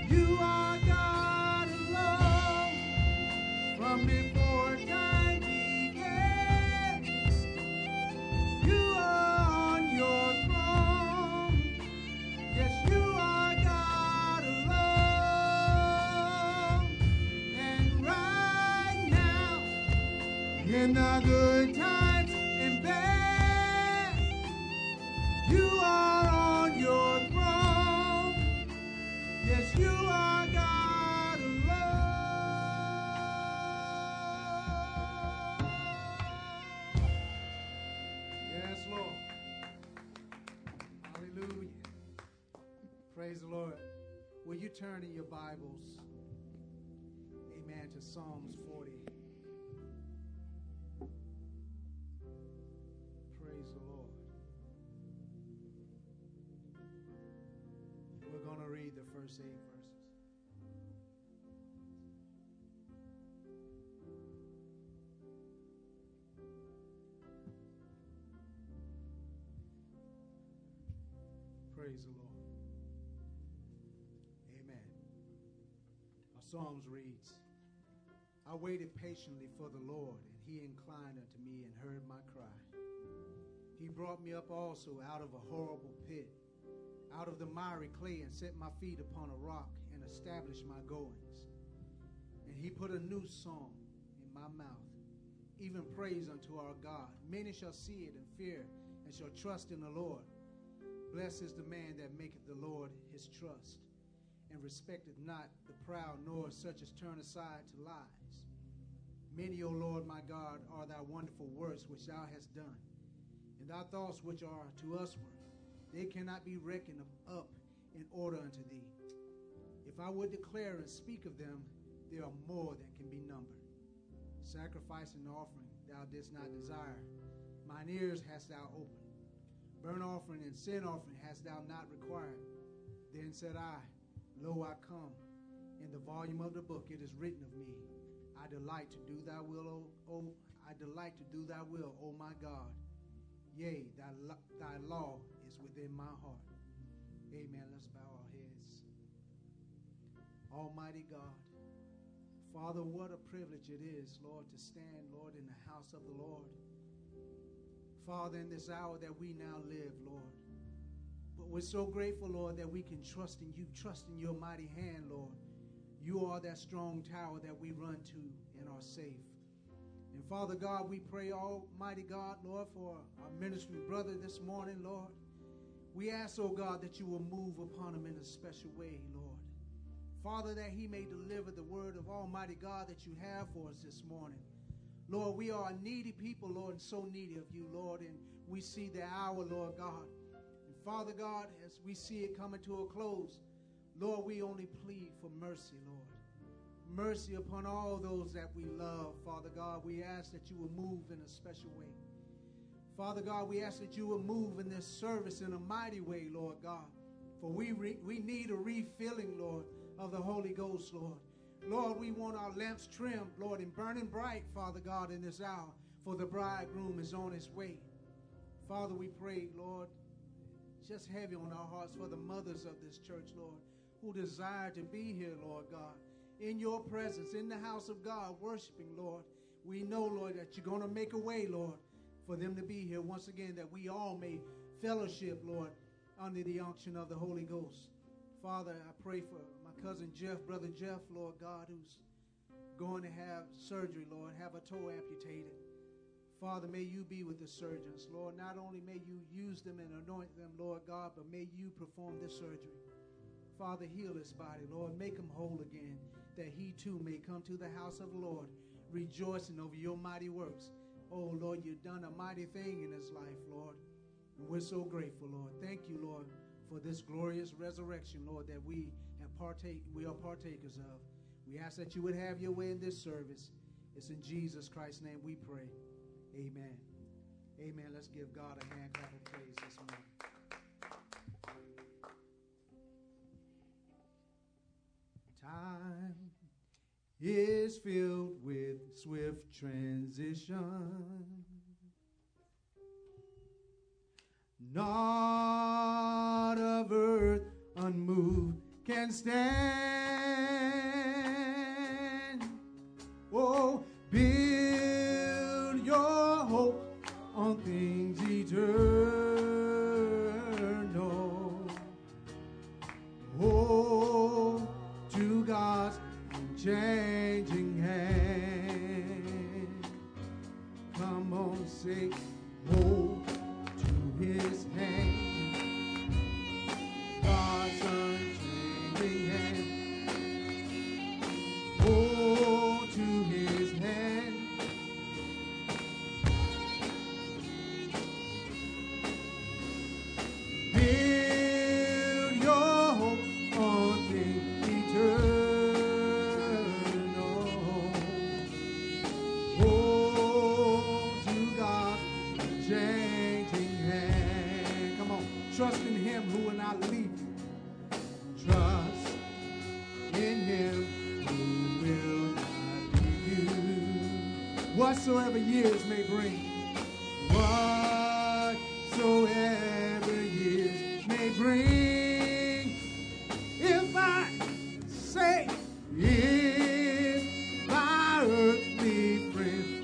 You are God alone from before time began. You are on your throne. Yes, you are God alone. And right now, in the good times and bad, you are on your throne. Yes, you are God alone. Yes, Lord. Hallelujah. Praise the Lord. Will you turn in your Bibles, amen, to Psalms 40. Praise the Lord. We're going to read the first 8 verses. Praise the Lord. Amen. Our Psalms reads, I waited patiently for the Lord, and he inclined unto me and heard my cry. He brought me up also out of a horrible pit, out of the miry clay, and set my feet upon a rock, and established my goings. And he put a new song in my mouth, even praise unto our God. Many shall see it and fear, and shall trust in the Lord. Blessed is the man that maketh the Lord his trust, and respecteth not the proud, nor such as turn aside to lies. Many, O Lord my God, are thy wonderful works which thou hast done, and thy thoughts which are to usward. They cannot be reckoned up in order unto thee. If I would declare and speak of them, they are more than can be numbered. Sacrifice and offering thou didst not desire. Mine ears hast thou opened. Burnt offering and sin offering hast thou not required. Then said I, Lo, I come. In the volume of the book it is written of me, I delight to do thy will, I delight to do thy will, O my God. Yea, thy law is within my heart. Amen. Let's bow our heads. Almighty God, Father, what a privilege it is, Lord, to stand, Lord, in the house of the Lord. Father, in this hour that we now live, Lord. But we're so grateful, Lord, that we can trust in you, trust in your mighty hand, Lord. You are that strong tower that we run to and are safe. And Father God, we pray, Almighty God, Lord, for our ministry brother this morning, Lord. We ask, oh God, that you will move upon him in a special way, Lord. Father, that he may deliver the word of Almighty God that you have for us this morning. Lord, we are a needy people, Lord, and so needy of you, Lord, and we see the hour, Lord God. And Father God, as we see it coming to a close, Lord, we only plead for mercy, Lord. Mercy upon all those that we love, Father God. We ask that you will move in a special way. Father God, we ask that you will move in this service in a mighty way, Lord God. For we need a refilling, Lord, of the Holy Ghost, Lord. Lord, we want our lamps trimmed, Lord, and burning bright, Father God, in this hour, for the bridegroom is on his way. Father, we pray, Lord, just heavy on our hearts for the mothers of this church, Lord, who desire to be here, Lord God, in your presence, in the house of God, worshiping, Lord. We know, Lord, that you're going to make a way, Lord, for them to be here once again, that we all may fellowship, Lord, under the unction of the Holy Ghost. Father, I pray for my cousin Jeff, brother Jeff, Lord God, who's going to have surgery, Lord, have a toe amputated. Father, may you be with the surgeons, Lord. Not only may you use them and anoint them, Lord God, but may you perform this surgery. Father, heal his body, Lord. Make him whole again, that he too may come to the house of the Lord, rejoicing over your mighty works. Oh, Lord, you've done a mighty thing in his life, Lord. And we're so grateful, Lord. Thank you, Lord, for this glorious resurrection, Lord, that we are partakers of. We ask that you would have your way in this service. It's in Jesus Christ's name we pray. Amen. Amen. Let's give God a hand clap of praise this morning. Time is filled with swift transition. Not of earth unmoved can stand. unchanging hand. Come on, say, hold to his hand. God's unchanging hand. Hold to his hand. Build your hopes on things eternal. Hold to God's unchanging hand. Come on, trust in him who will not leave you. Trust in him who will not leave you. Whatsoever years may bring, whatsoever years may bring, if I say, if my earthly friend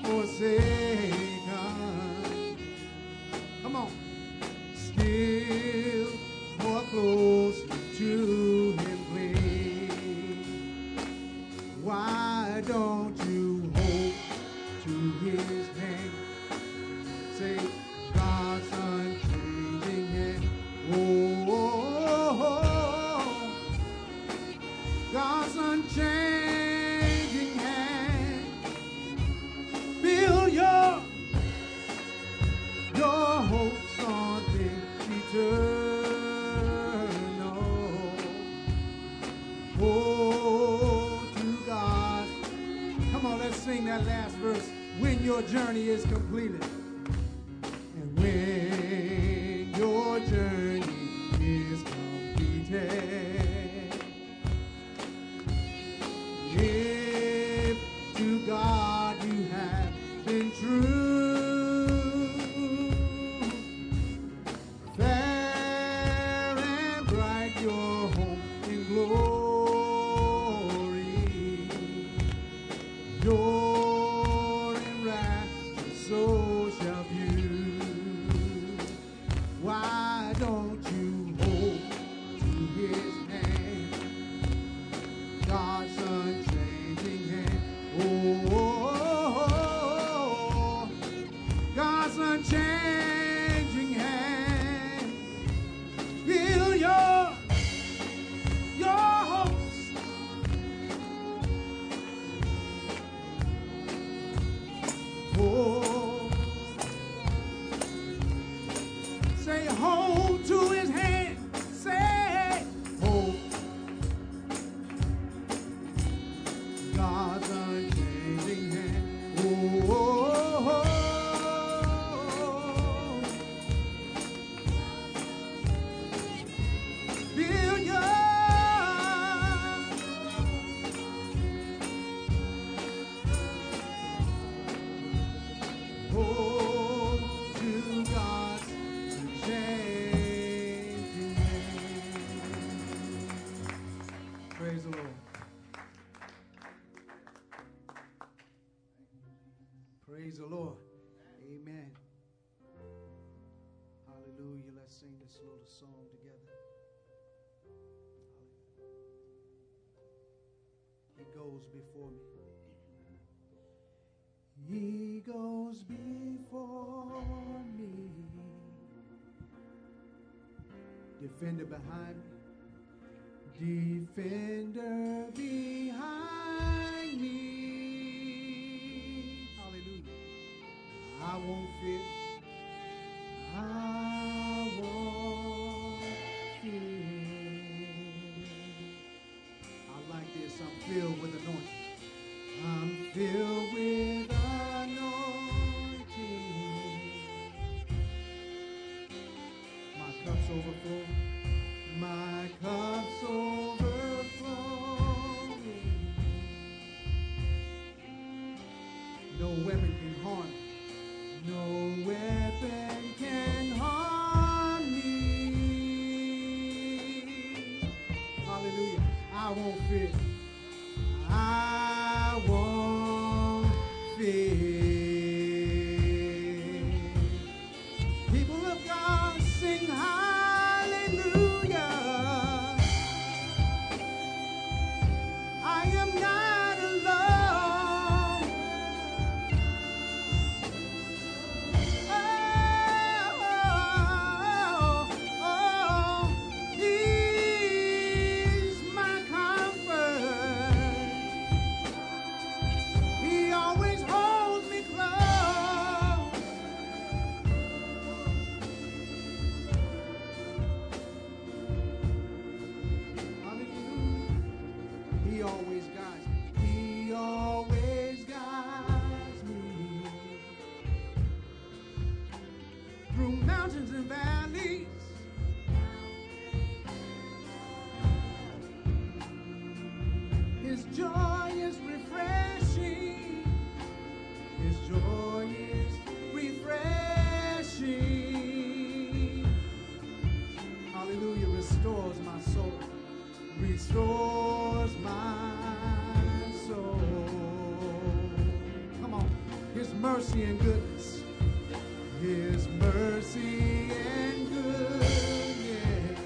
forsaken, come on, still more close to him cling. Why don't you hold to his hand? Say, God's unchanging hand. Oh, oh, oh. God's unchanging hand. Build your hopes on things eternal. Oh, to God. Come on, let's sing that last verse. When your journey is completed. And when your journey is completed. If to God you have been true, fair and bright your home in glory, your in wrath, so shall view. Why don't you hold to his hand? God's unchanging hand. Oh, oh, oh, oh. God's unchanging hand. Feel your hopes. Oh, say hold to his hand. Say hold. God's unchanging hand. Oh, oh, oh. Feel your hold to God's unchanging hand. Praise the Lord. Praise the Lord. Amen. Hallelujah. Let's sing this little song together. He goes before me. He goes before me. Defender behind me. Defender behind me. Hallelujah. I won't fear. I won't fear. I like this. I'm filled with anointing. I'm filled with anointing. My cup's overflowing. My cup's overflowing. No weapon can harm me. No weapon can harm me. Hallelujah. I won't fear. I won't fear. People of God, sing hallelujah. I am not His joy is refreshing. His joy is refreshing. Hallelujah. Restores my soul. Restores my soul. Come on. His mercy and goodness. His mercy and goodness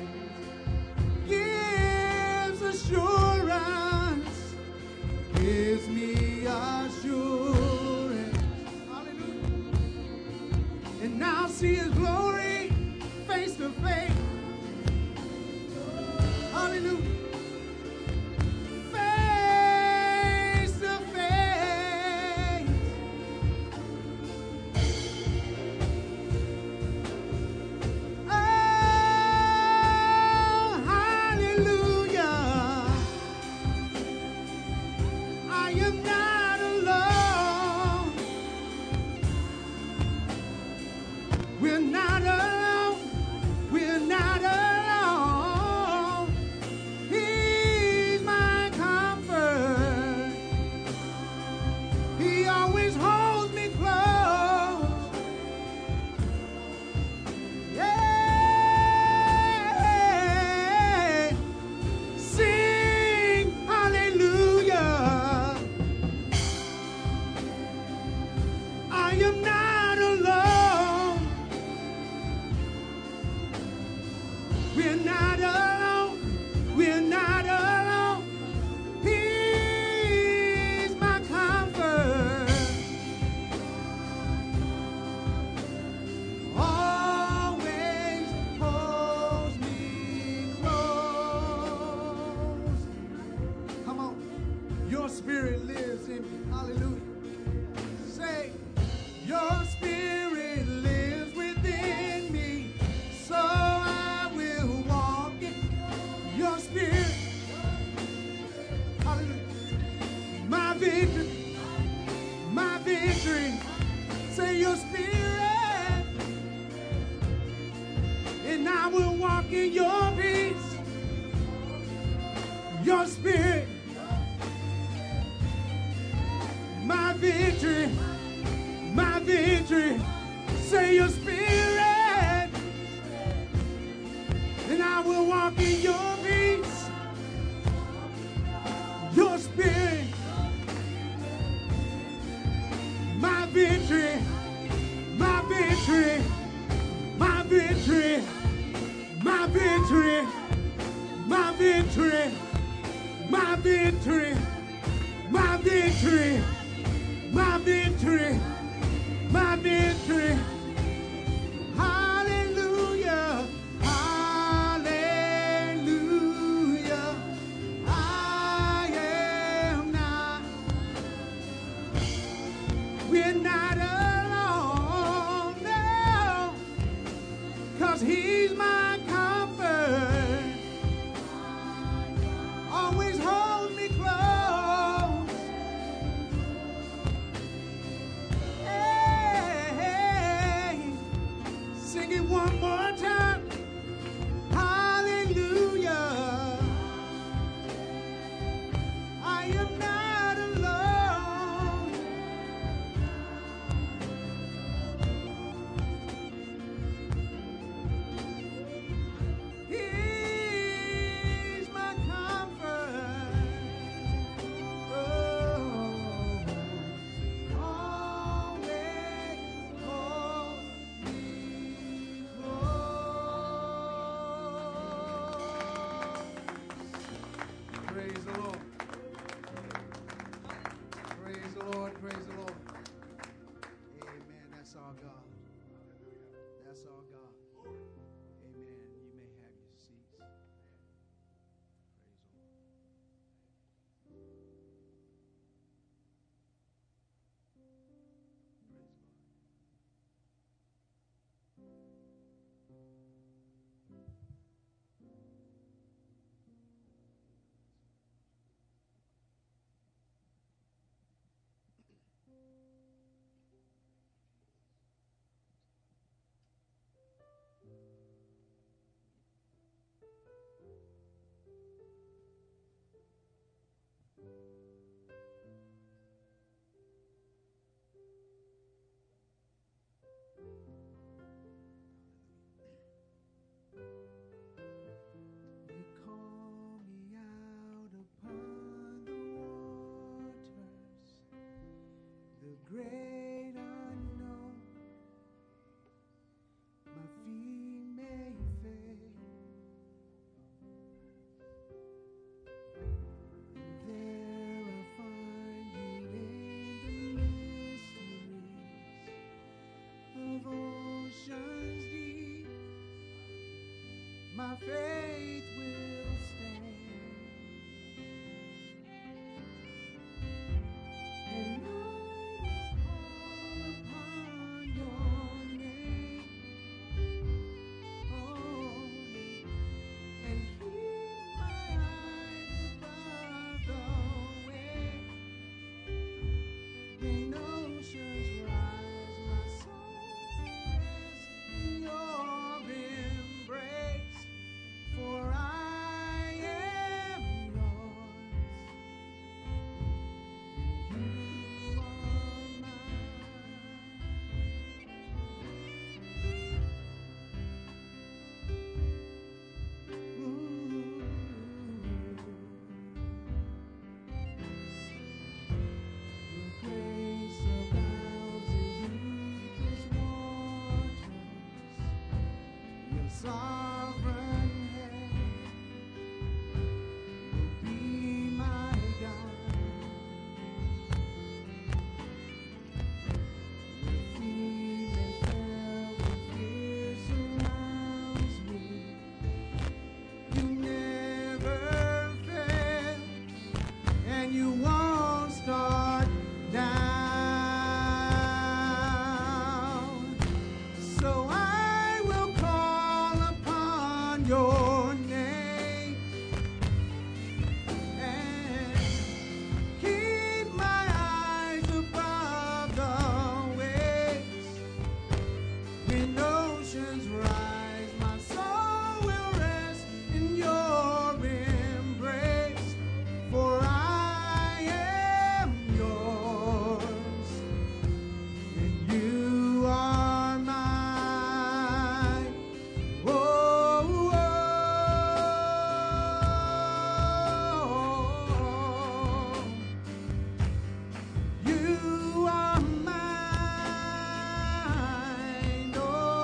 gives assurance. Gives me assurance. Hallelujah. And now see His glory face to face. Hallelujah. Face to face. Oh, hallelujah. I am not alone. We're not alone. We're not alone. He's my comfort. He always holds me close. Yeah. Sing hallelujah. I am not alone. We're not alone. We're not alone. He's my comfort. Always holds me close. Come on. Your spirit lives in me. Hallelujah. Say, your spirit lives within me. So I will walk in your spirit. Hallelujah. My victory. My victory. Say your spirit. And I will walk in your peace. Your spirit. My victory. My victory. Say your spirit. And I will walk in your peace. Your spirit. My victory. My victory. My victory. My victory. My victory. My victory. My victory. My victory. My victory. Hallelujah. Hallelujah. I am not. We're not alone. No. 'Cause He's my comfort. Always hold me close. great unknown, my feet may fail, and there I find you in the mysteries of oceans deep. My faith will stand, and I will call upon your name, oh, and keep my eyes above the waves. When oceans rise, my soul rests in your embrace. For I am yours, and you are mine. Your grace abounds in deepest waters. Your sovereign hand will be my guide. Your feet may fail when fear surrounds me. You never fail, and you won't start down. So I will call upon your name and keep my eyes above the waves. When oceans rise, my soul will rest in your embrace. For I am yours, and you are mine. Oh, you are mine.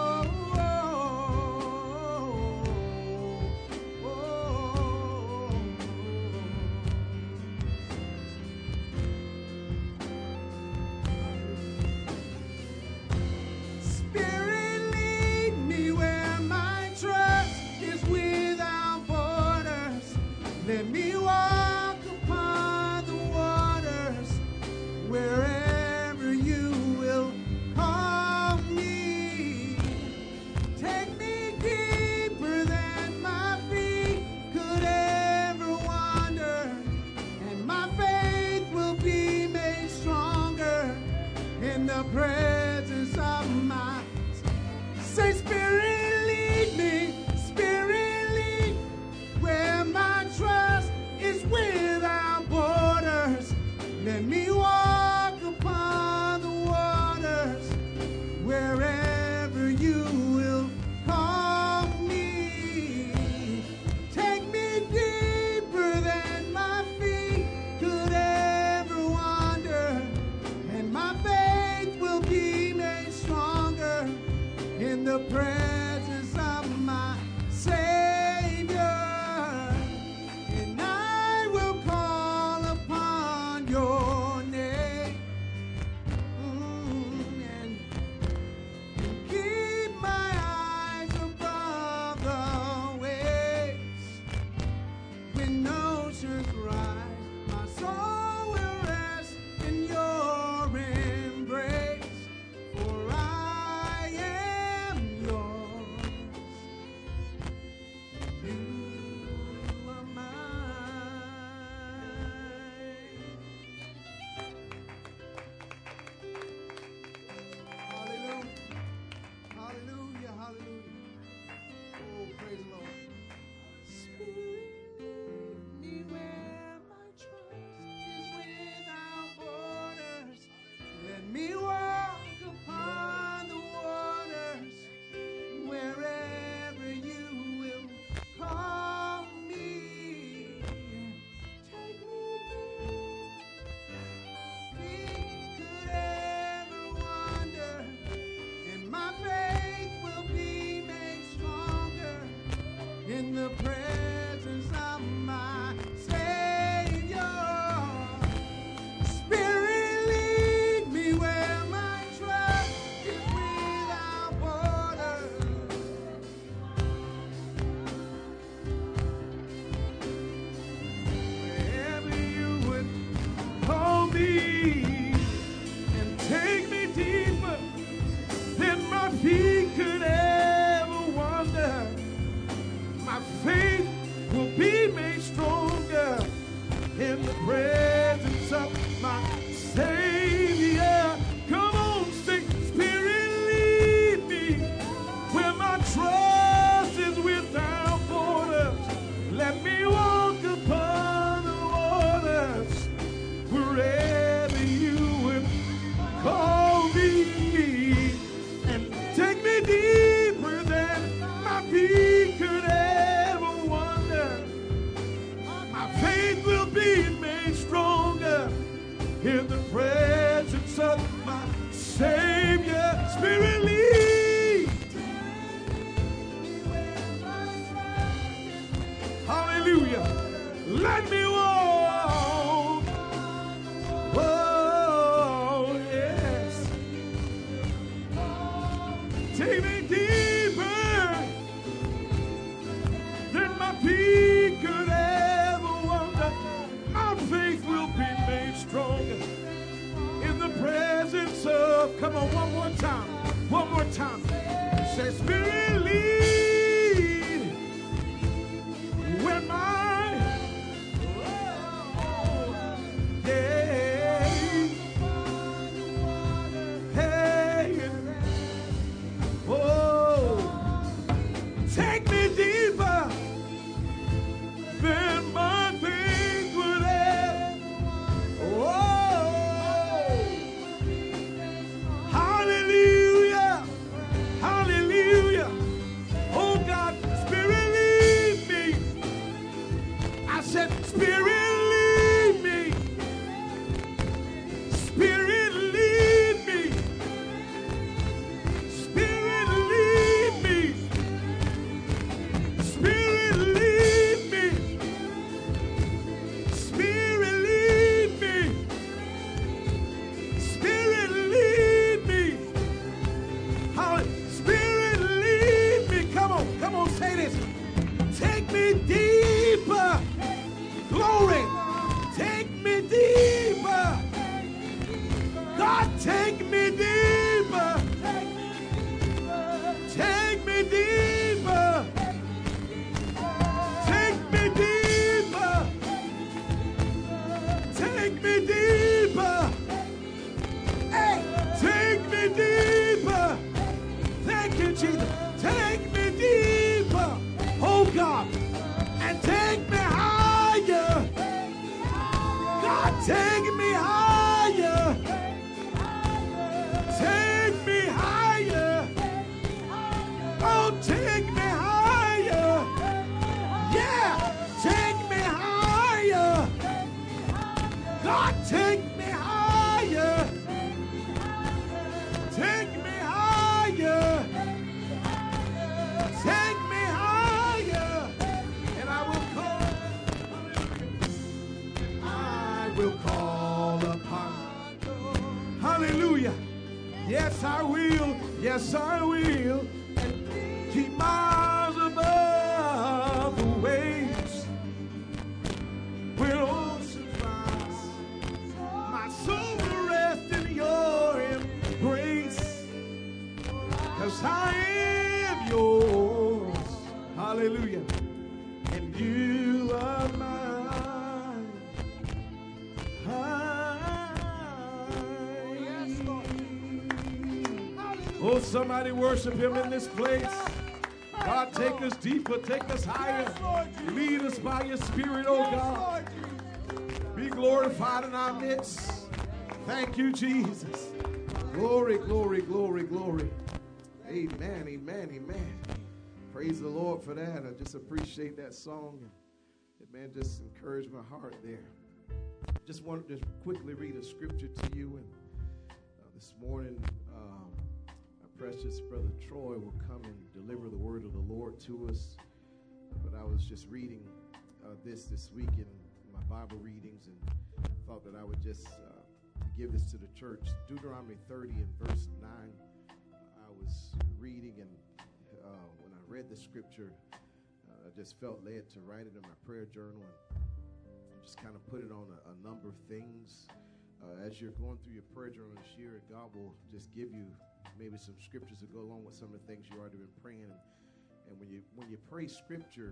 Spirit, lead me where my trust is without borders. Let me walk upon the waters wherever you will call me. Take me deeper than my feet could ever wander, and my faith will be made stronger in the presence of my. Say, Spirit, lead me, Spirit, lead where my trust is without borders. Let me walk upon the waters wherever you will call me. Take me deeper than my feet could ever wander, and my faith will be made stronger in the presence of my Savior. And I will call upon your name. the presence of my Savior. Come on, sing, Spirit, lead me where my trust is without borders. Let me walk upon the waters wherever you would call me, and take me deeper than my feet could ever wander. My faith will be made stronger in the presence of my Savior. Spirit, lead. Hallelujah. Let me walk. Oh, yes. Take me deeper than my feet could ever wander. My faith will be made stronger in the presence of, come on, one more time. Say, Spirit, lead when my, yeah, hey, oh, take me deeper than my faith would ever. Oh, hallelujah, hallelujah. Oh God, Spirit, lead me. I said, Spirit, lead me. Spirit, lead me. Spirit, lead me. Spirit, lead me. Spirit, lead me. Spirit, lead me. How? Spirit, lead me. Come on, say this. Take me deeper. Glory. Take me deeper. God, take me deeper. Take me deeper. Take me deeper. Take me deeper. Hey, take me deeper. Thank you, Jesus. Take me deeper. Oh God. And take me higher. God, take me higher. Take me higher. Oh, take me higher. Yeah, take me higher. God, take me higher. Take me higher. Take me higher. And I will call upon. Hallelujah. Yes, I will. Yes, I will. And keep my eyes above the waves. Where oceans rise. My soul will rest in your embrace. 'Cause I am yours. Hallelujah. And you are mine. Oh, somebody worship him in this place. God, take us deeper, take us higher. Lead us by your spirit, oh God. Be glorified in our midst. Thank you, Jesus. Glory, glory, glory, glory. Amen, amen, amen. Praise the Lord for that. I just appreciate that song. It, man, just encouraged my heart there. Just wanted to quickly read a scripture to you. And this morning, our precious brother Troy will come and deliver the word of the Lord to us. But I was just reading this week in my Bible readings and thought that I would just give this to the church. Deuteronomy 30 and verse 9. I was reading, and when I read the scripture, I just felt led to write it in my prayer journal and just kind of put it on a number of things. As you're going through your prayer journal this year, God will just give you maybe some scriptures to go along with some of the things you already been praying. And when you pray scripture,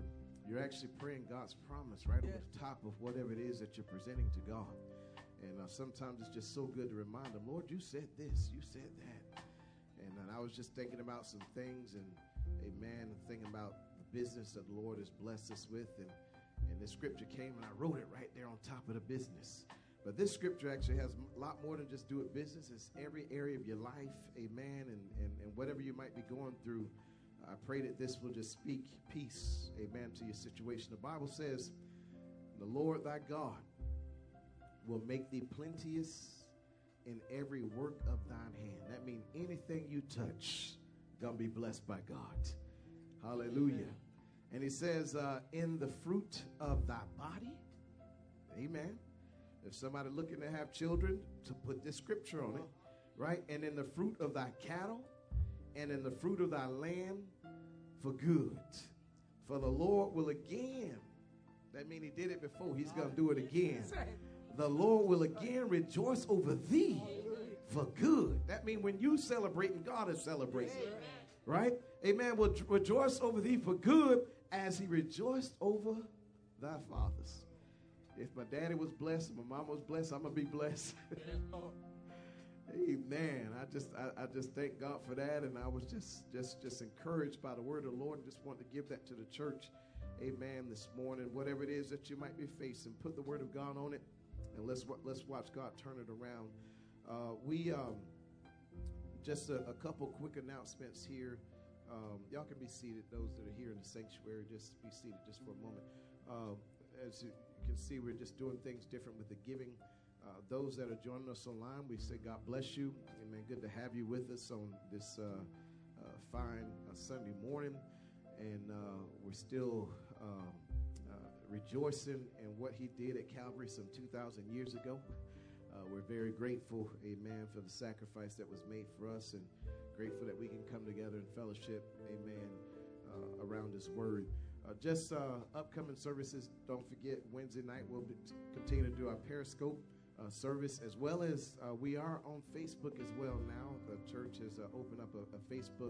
You're actually praying God's promise right over the top of whatever it is that you're presenting to God. And sometimes it's just so good to remind him, Lord, you said this, you said that. And I was just thinking about some things, and amen, thinking about the business that the Lord has blessed us with. And this scripture came, and I wrote it right there on top of the business. But this scripture actually has a lot more than just do it business. It's every area of your life, amen, and whatever you might be going through. I pray that this will just speak peace, amen, to your situation. The Bible says, the Lord thy God will make thee plenteous in every work of thine hand. That means anything you touch, gonna be blessed by God. Hallelujah. And he says, in the fruit of thy body, amen. If somebody looking to have children, to put this scripture on it, right? And in the fruit of thy cattle, and in the fruit of thy land, for good. For the Lord will again, that means he did it before, he's going to do it again. The Lord will again rejoice over thee for good. That means when you celebrating, God is celebrating, right? Amen. Will rejoice over thee for good as he rejoiced over thy fathers. If my daddy was blessed, my mama was blessed, I'm going to be blessed. Amen. I just thank God for that, and I was just encouraged by the word of the Lord, and just want to give that to the church. Amen. This morning, whatever it is that you might be facing, put the word of God on it, and let's watch God turn it around. Just a couple quick announcements here. Y'all can be seated. Those that are here in the sanctuary, just be seated just for a moment. As you can see, we're just doing things different with the giving. Those that are joining us online, we say God bless you. Amen. Good to have you with us on this fine Sunday morning. And we're still rejoicing in what he did at Calvary some 2,000 years ago. We're very grateful, amen, for the sacrifice that was made for us, and grateful that we can come together in fellowship, amen, around his word. Just upcoming services, don't forget, Wednesday night we'll continue to do our Periscope service, as well as we are on Facebook as well now. The church has opened up a Facebook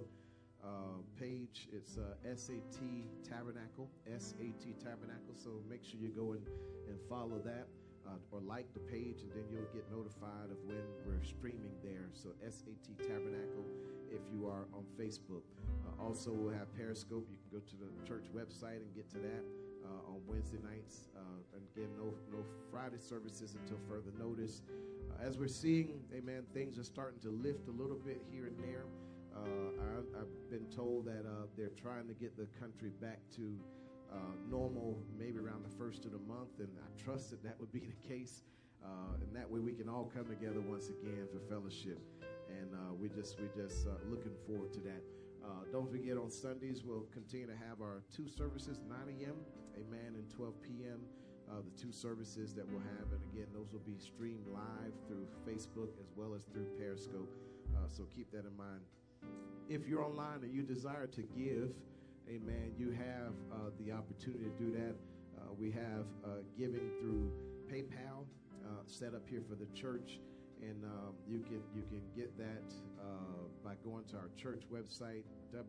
page. It's SAT Tabernacle, SAT Tabernacle. So make sure you go and follow that or like the page, and then you'll get notified of when we're streaming there. So SAT Tabernacle if you are on Facebook. Also, we'll have Periscope. You can go to the church website and get to that on Wednesday nights. And again, no Friday services until further notice. As we're seeing, amen, things are starting to lift a little bit here and there. I've been told that they're trying to get the country back to normal maybe around the first of the month, and I trust that would be the case. And that way we can all come together once again for fellowship. And we're just looking forward to that. Don't forget, on Sundays, we'll continue to have our two services, 9 a.m., amen, and 12 p.m., the two services that we'll have. And again, those will be streamed live through Facebook as well as through Periscope. So keep that in mind. If you're online and you desire to give, amen, you have the opportunity to do that. We have giving through PayPal set up here for the church. And you can get that by going to our church website,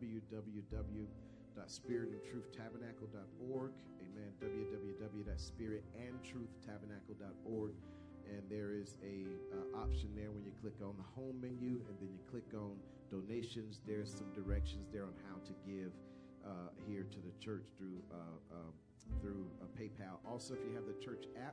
www.spiritandtruthtabernacle.org. Amen. www.spiritandtruthtabernacle.org. And there is a option there when you click on the home menu, and then you click on donations. There's some directions there on how to give here to the church through PayPal. Also, if you have the church app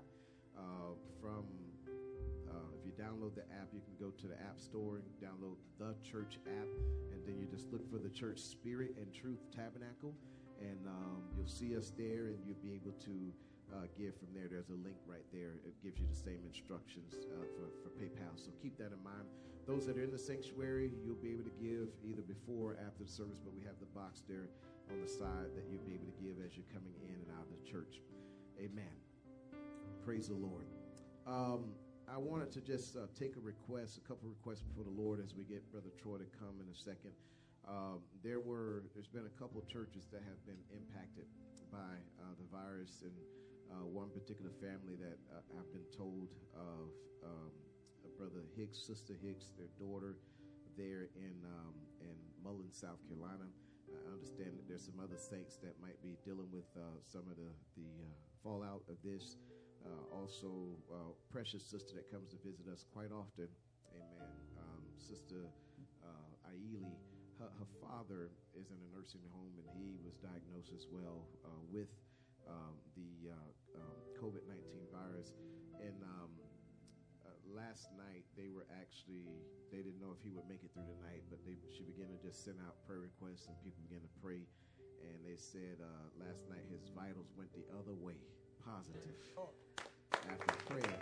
if you download the app, you can go to the App Store and download the church app, and then you just look for the church Spirit and Truth Tabernacle, and you'll see us there, and you'll be able to give from there. There's a link right there. It gives you the same instructions for PayPal, so keep that in mind. Those that are in the sanctuary, you'll be able to give either before or after the service, but we have the box there on the side that you'll be able to give as you're coming in and out of the church. Amen. Praise the Lord. I wanted to just take a couple requests before the Lord as we get Brother Troy to come in a second. There's been a couple of churches that have been impacted by the virus, and one particular family that I've been told of, Brother Hicks, Sister Hicks, their daughter there in Mullins, South Carolina. I understand that there's some other saints that might be dealing with some of the fallout of this. Also, precious sister that comes to visit us quite often, amen, Sister Aili, her father is in a nursing home, and he was diagnosed as well with the COVID-19 virus. And last night, they didn't know if he would make it through the night, but she began to just send out prayer requests, and people began to pray. And they said last night his vitals went the other way, positive, after prayer.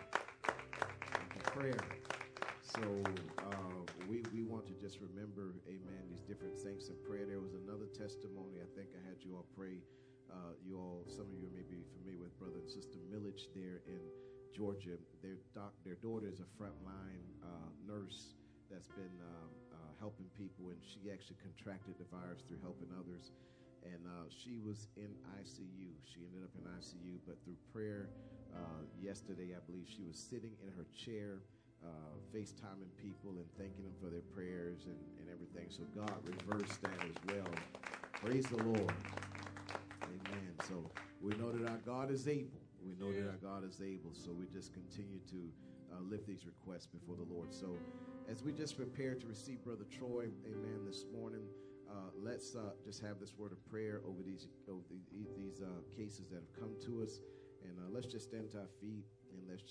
So we want to just remember, amen, these different saints in prayer. There was another testimony. I think I had you all pray. Some of you may be familiar with Brother and Sister Millage there in Georgia. Their daughter is a frontline nurse that's been helping people, and she actually contracted the virus through helping others. And she was in ICU. She ended up in ICU, but through prayer yesterday, I believe she was sitting in her chair, FaceTiming people and thanking them for their prayers and everything. So God reversed that as well. Praise the Lord. Amen. So we know that our God is able. We know that our God is able. So we just continue to lift these requests before the Lord. So as we just prepare to receive Brother Troy, amen, this morning, let's just have this word of prayer over these cases that have come to us. And let's just stand to our feet, and let's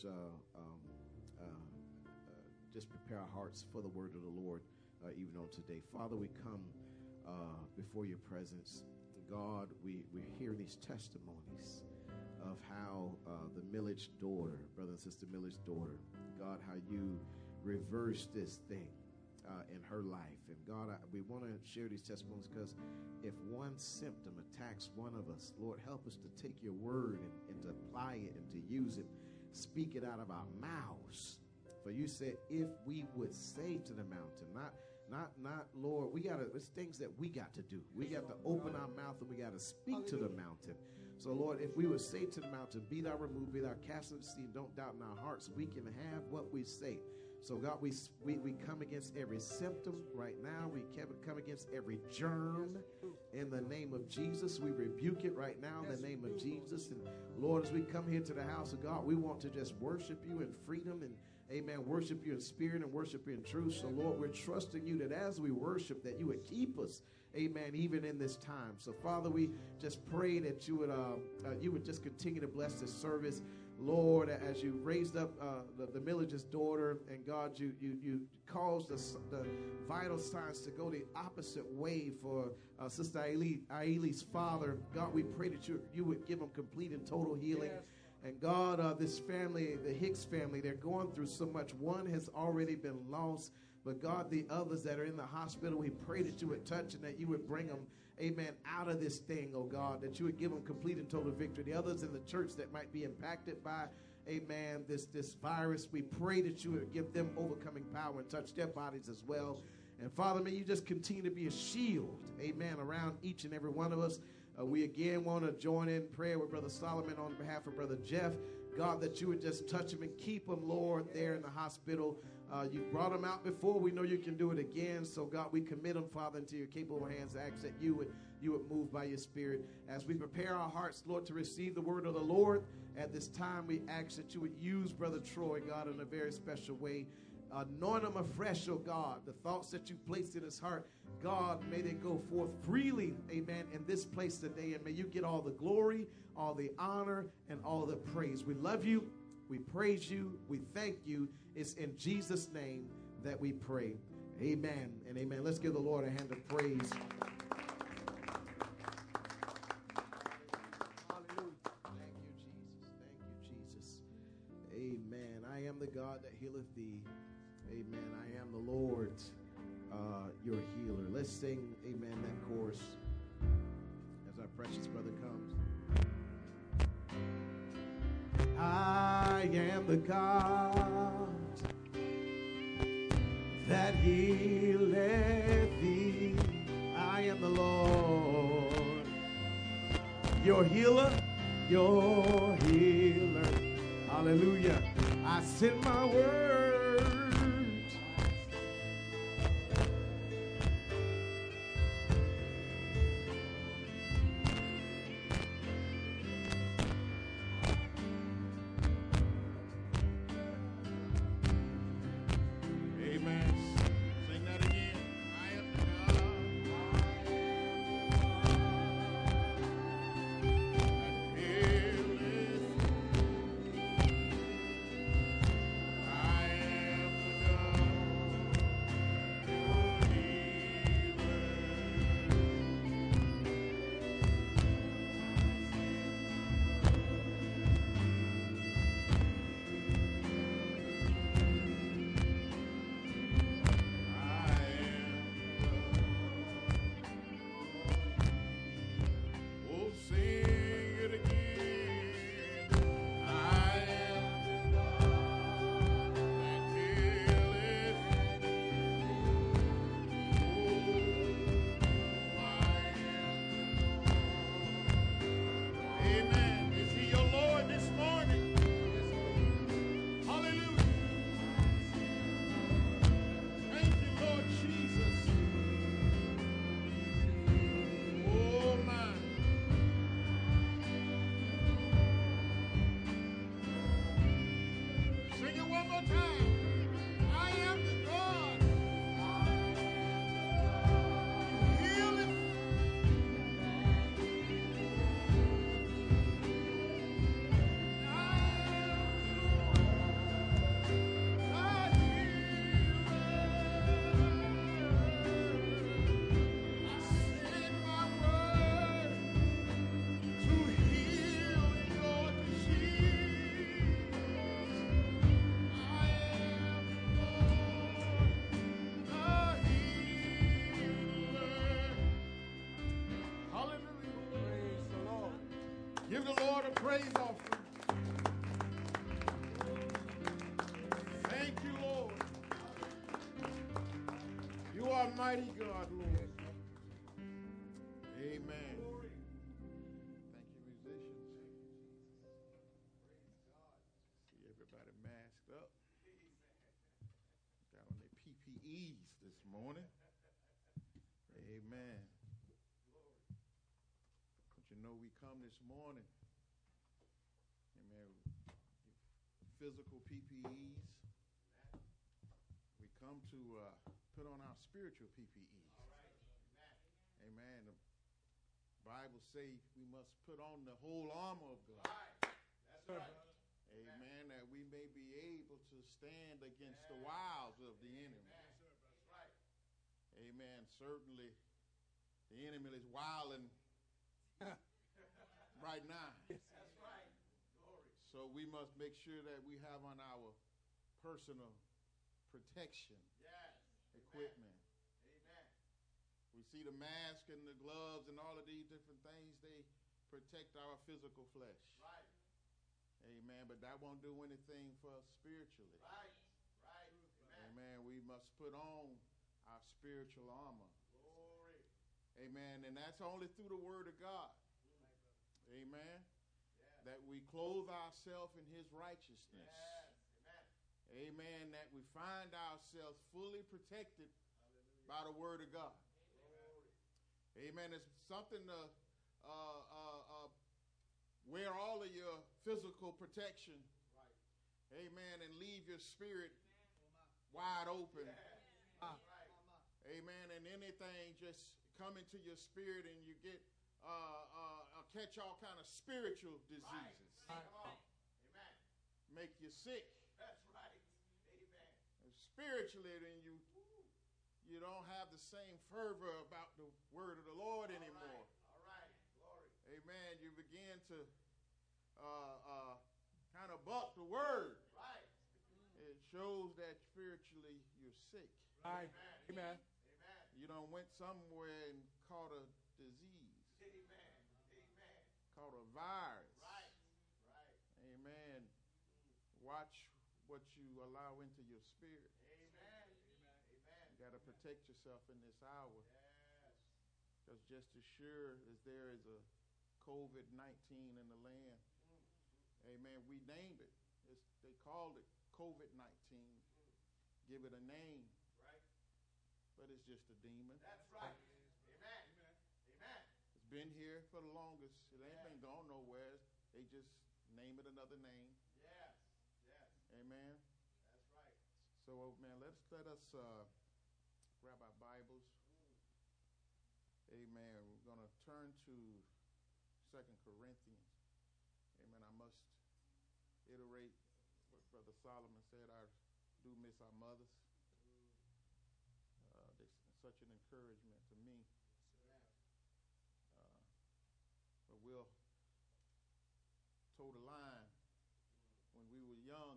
just prepare our hearts for the word of the Lord even on today. Father, we come before your presence. God, we hear these testimonies of how the Millage daughter, Brother and Sister Millage daughter, God, how you reversed this thing in her life. And God, we want to share these testimonies because if one symptom attacks one of us, Lord, help us to take your word and to apply it and to use it, speak it out of our mouths. For you said, if we would say to the mountain, not Lord, it's things that we got to do. We got to open our mouth and we got to speak to the mountain. So Lord, if we would say to the mountain, be thou removed, be thou cast into the sea, don't doubt in our hearts, we can have what we say. So God, we come against every symptom right now. We come against every germ in the name of Jesus. We rebuke it right now in the name of Jesus. And Lord, as we come here to the house of God, we want to just worship you in freedom and amen, worship you in spirit and worship you in truth. So Lord, we're trusting you that as we worship, that you would keep us, amen, even in this time. So Father, we just pray that you would just continue to bless this service. Lord, as you raised up the Millage's daughter, and God, you caused the vital signs to go the opposite way for Sister Aili's father. God, we pray that you would give him complete and total healing. Yes. And God, this family, the Hicks family, they're going through so much. One has already been lost. But God, the others that are in the hospital, we pray that you would touch and that you would bring them, amen, out of this thing, oh God, that you would give them complete and total victory. The others in the church that might be impacted by, amen, this virus, we pray that you would give them overcoming power and touch their bodies as well. And Father, may you just continue to be a shield, amen, around each and every one of us. We again want to join in prayer with Brother Solomon on behalf of Brother Jeff. God, that you would just touch him and keep him, Lord, there in the hospital. You brought him out before. We know you can do it again. So, God, we commit him, Father, into your capable hands. I ask that you would move by your Spirit. As we prepare our hearts, Lord, to receive the word of the Lord, at this time we ask that you would use Brother Troy, God, in a very special way. Anoint him afresh, oh God. The thoughts that you placed in his heart, God, may they go forth freely, amen, in this place today. And may you get all the glory, all the honor, and all the praise. We love you. We praise you. We thank you. It's in Jesus' name that we pray. Amen and amen. Let's give the Lord a hand of praise. Hallelujah. Thank you, Jesus. Thank you, Jesus. Amen. I am the God that healeth thee. Amen. I am the Lord, your healer. Let's sing, amen, that chorus as our precious brother comes. I am the God that healeth thee. I am the Lord, your healer, your healer. Hallelujah. I send my word. more time. I am the God. Heal it. Give the Lord a praise offering. Thank you, Lord. You are mighty God, Lord. Amen. Thank you, musicians. See everybody masked up. Got on their PPEs this morning. Amen. But you know, we come this morning, amen, physical PPEs. We come to put on our spiritual PPEs. Amen. The Bible says we must put on the whole armor of God. That's right. Amen. That we may be able to stand against the wiles of the enemy. That's right. Amen. Certainly, the enemy is wilding right now. That's right. Glory. So we must make sure that we have on our personal protection equipment. Amen. We see the mask and the gloves and all of these different things. They protect our physical flesh. Right. Amen. But that won't do anything for us spiritually. Right. Right. Amen. We must put on our spiritual armor. Glory. Amen. And that's only through the word of God. Amen. Yes. That we clothe ourselves in his righteousness. Yes. Amen. Amen. That we find ourselves fully protected by the word of God. Glory. Amen. It's something to wear all of your physical protection. Right. Amen. And leave your spirit wide open. Yeah. Amen. And anything just come into your spirit and you get catch all kind of spiritual diseases. Right. Amen. Make you sick. That's right. Amen. And spiritually, then you don't have the same fervor about the word of the Lord anymore. All right. Glory. Amen. You begin to kind of buck the word. Right. It shows that spiritually you're sick. Right. Amen. Amen. You done went somewhere and caught a disease. Amen. Amen. Caught a virus. Right. Right. Amen. Watch what you allow into your spirit. Amen. Amen. You got to protect yourself in this hour. Yes. Because just as sure as there is a COVID-19 in the land, amen, we named it. They called it COVID-19. Give it a name. Right. But it's just a demon. That's right. Amen. Amen. It's been here for the longest. It ain't been gone nowhere. They just name it another name. Yes. Yes. Amen. That's right. So, man, let us grab our Bibles. Amen. We're going to turn to 2 Corinthians. Amen. I must iterate what Brother Solomon said. I do miss our mothers. They're such an encouragement to me. But we'll toe the line. When we were young,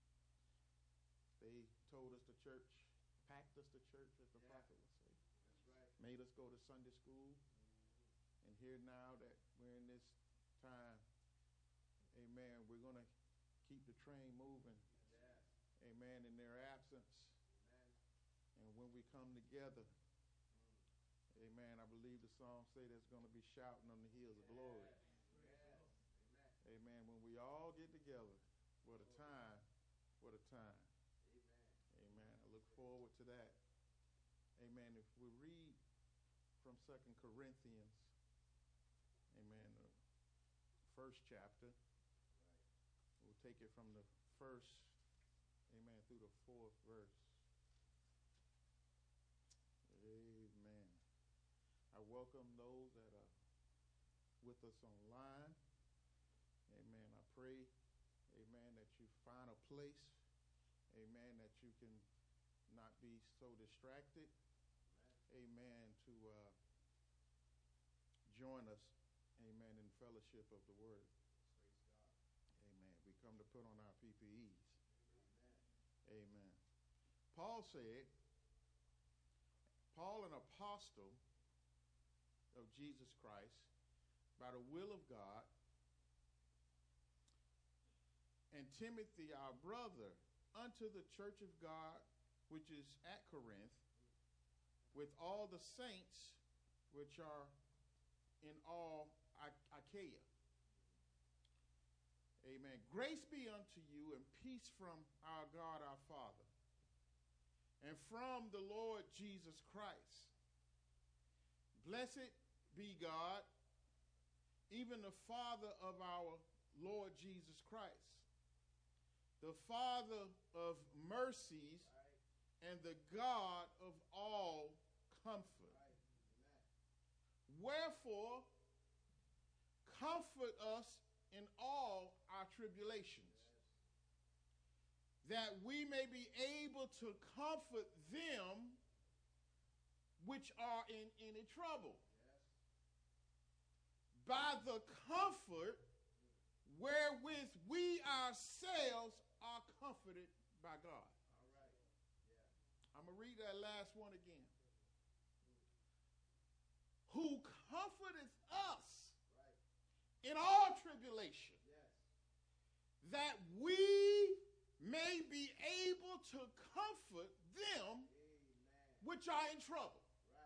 they told us to church, packed us to church, as the prophet would say. That's right. Made us go to Sunday school. And here now that we're in this time, amen, we're going to keep the train moving. Yes. Amen. In their absence. Amen. And when we come together, amen, I believe the song say there's going to be shouting on the hills of glory. Yes. Amen. Amen. When we all get together, what a time. What a time. Amen. Amen. I look forward to that. Amen. If we read from 2 Corinthians, amen, the first chapter, we'll take it from the first, amen, 4th verse. Amen. I welcome those that are with us online. Amen. I pray, amen, that you find a place, amen, that you can not be so distracted, amen, to join us, amen, in fellowship of the word. Amen. We come to put on our PPEs. Amen. Paul said, Paul, an apostle of Jesus Christ, by the will of God, and Timothy, our brother, unto the church of God, which is at Corinth, with all the saints which are in all Achaia. Amen. Grace be unto you and peace from our God our Father and from the Lord Jesus Christ. Blessed be God, even the Father of our Lord Jesus Christ, the Father of mercies and the God of all comfort. Wherefore, comfort us in all our tribulations, that we may be able to comfort them which are in any trouble, by the comfort wherewith we ourselves are comforted by God. All right. Yeah. I'm going to read that last one again. Who comforteth us in all tribulation, that we may be able to comfort them which are in trouble,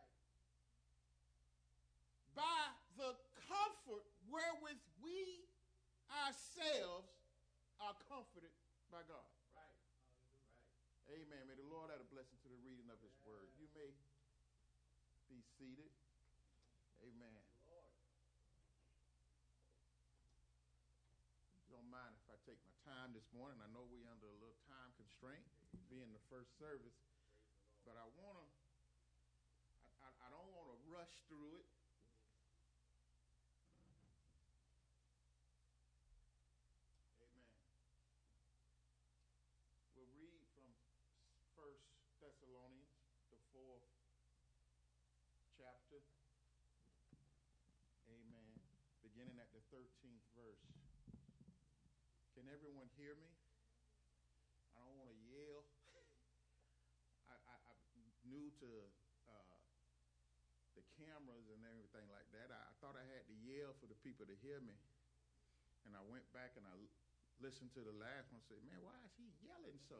by the comfort wherewith we ourselves are comforted by God. Amen. May the Lord add a blessing to the reading of his word. You may be seated. Amen. Don't mind if I take my time this morning. I know we're under a little time constraint, being the first service, but I don't want to rush through it. Amen. We'll read from 1 Thessalonians, the 4th chapter. Amen. Beginning at the 13th verse. Can everyone hear me? I don't want to yell. I'm new to the cameras and everything like that. I thought I had to yell for the people to hear me. And I went back and I listened to the last one and said, man, why is he yelling so?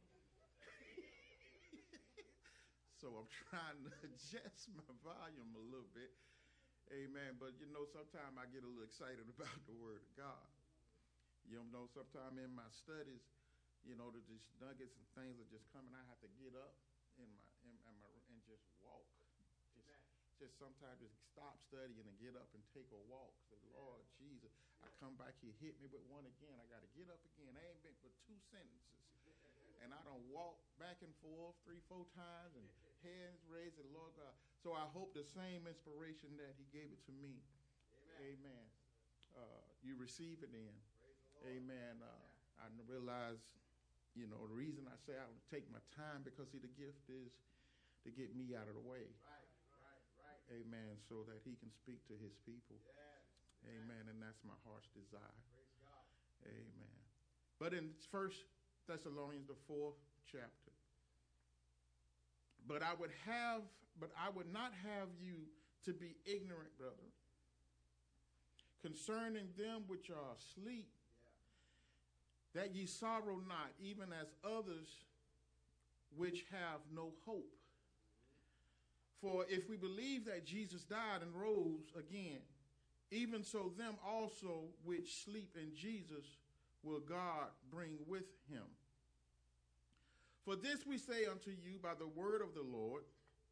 So I'm trying to adjust my volume a little bit. Amen. But, you know, sometimes I get a little excited about the word of God. You know, sometimes in my studies, you know, these nuggets and things are just coming. I have to get up and just walk. Just sometimes just stop studying and get up and take a walk. Say, Lord Jesus, I come back here, hit me with one again. I got to get up again. I ain't been but 2 sentences. And I don't walk back and forth 3-4 times and hands raised to the Lord God. So I hope the same inspiration that he gave it to me. Amen. You receive it then. Amen. I realize, you know, the reason I say I want to take my time because the gift is to get me out of the way. Right. Amen. So that he can speak to his people. Yes. Amen. And that's my heart's desire. Praise God. Amen. But in 1 Thessalonians, the 4th chapter, but I would not have you to be ignorant, brethren, concerning them which are asleep, that ye sorrow not, even as others which have no hope. For if we believe that Jesus died and rose again, even so them also which sleep in Jesus will God bring with him. For this we say unto you by the word of the Lord,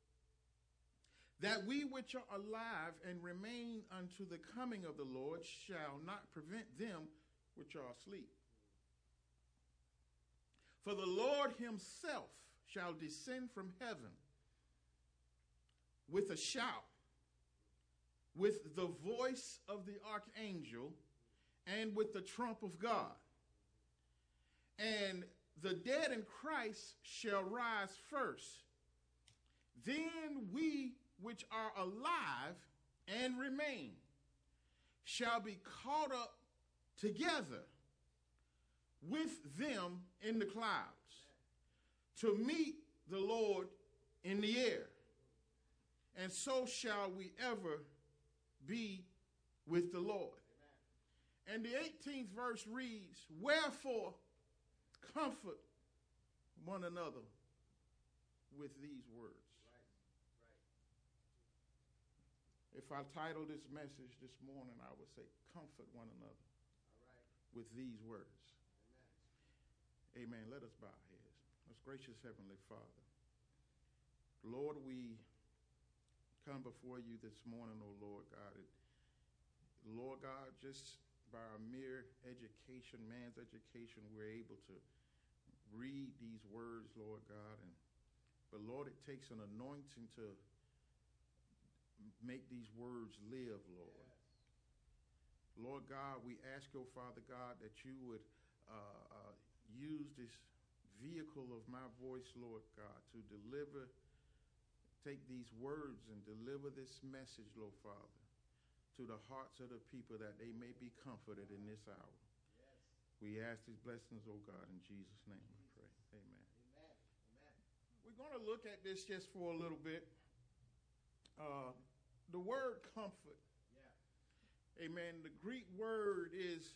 that we which are alive and remain unto the coming of the Lord shall not prevent them which are asleep. For the Lord himself shall descend from heaven with a shout, with the voice of the archangel, and with the trump of God. And the dead in Christ shall rise first. Then we which are alive and remain shall be caught up together with them in the clouds to meet the Lord in the air. And so shall we ever be with the Lord. And the 18th verse reads, wherefore comfort one another with these words. If I title this message this morning, I would say, comfort one another with these words. Amen. Let us bow our heads. Most gracious Heavenly Father, Lord, we come before you this morning, oh Lord God. Lord God, just by our mere education, man's education, we're able to read these words, Lord God. But Lord, it takes an anointing to make these words live, Lord. Yes. Lord God, we ask, oh Father God, that you would use this vehicle of my voice, Lord God, to take these words and deliver this message, Lord Father, to the hearts of the people that they may be comforted in this hour. Yes. We ask these blessings, oh God, in Jesus' name we pray. Amen. Amen. Amen. We're going to look at this just for a little bit. The word comfort. Yeah. Amen. The Greek word is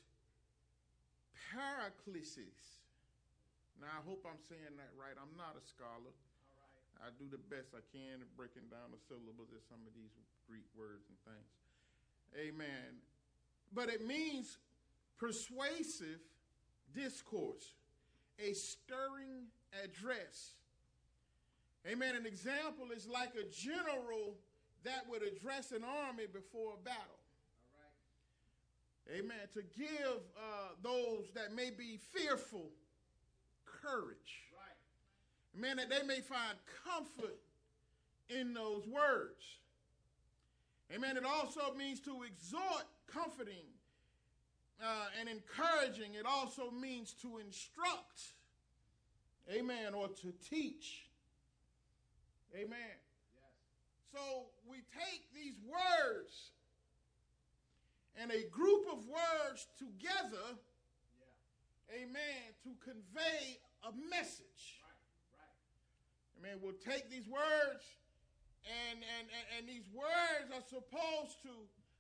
paraklesis. Now, I hope I'm saying that right. I'm not a scholar. All right. I do the best I can at breaking down the syllables of some of these Greek words and things. Amen. But it means persuasive discourse, a stirring address. Amen. An example is like a general that would address an army before a battle. All right. Amen. To give those that may be fearful courage. Right. Amen. That they may find comfort in those words. Amen. It also means to exhort, comforting, and encouraging. It also means to instruct. Amen. Or to teach. Amen. So we take these words and a group of words together, amen, to convey a message. Right. Amen. We'll take these words and these words are supposed to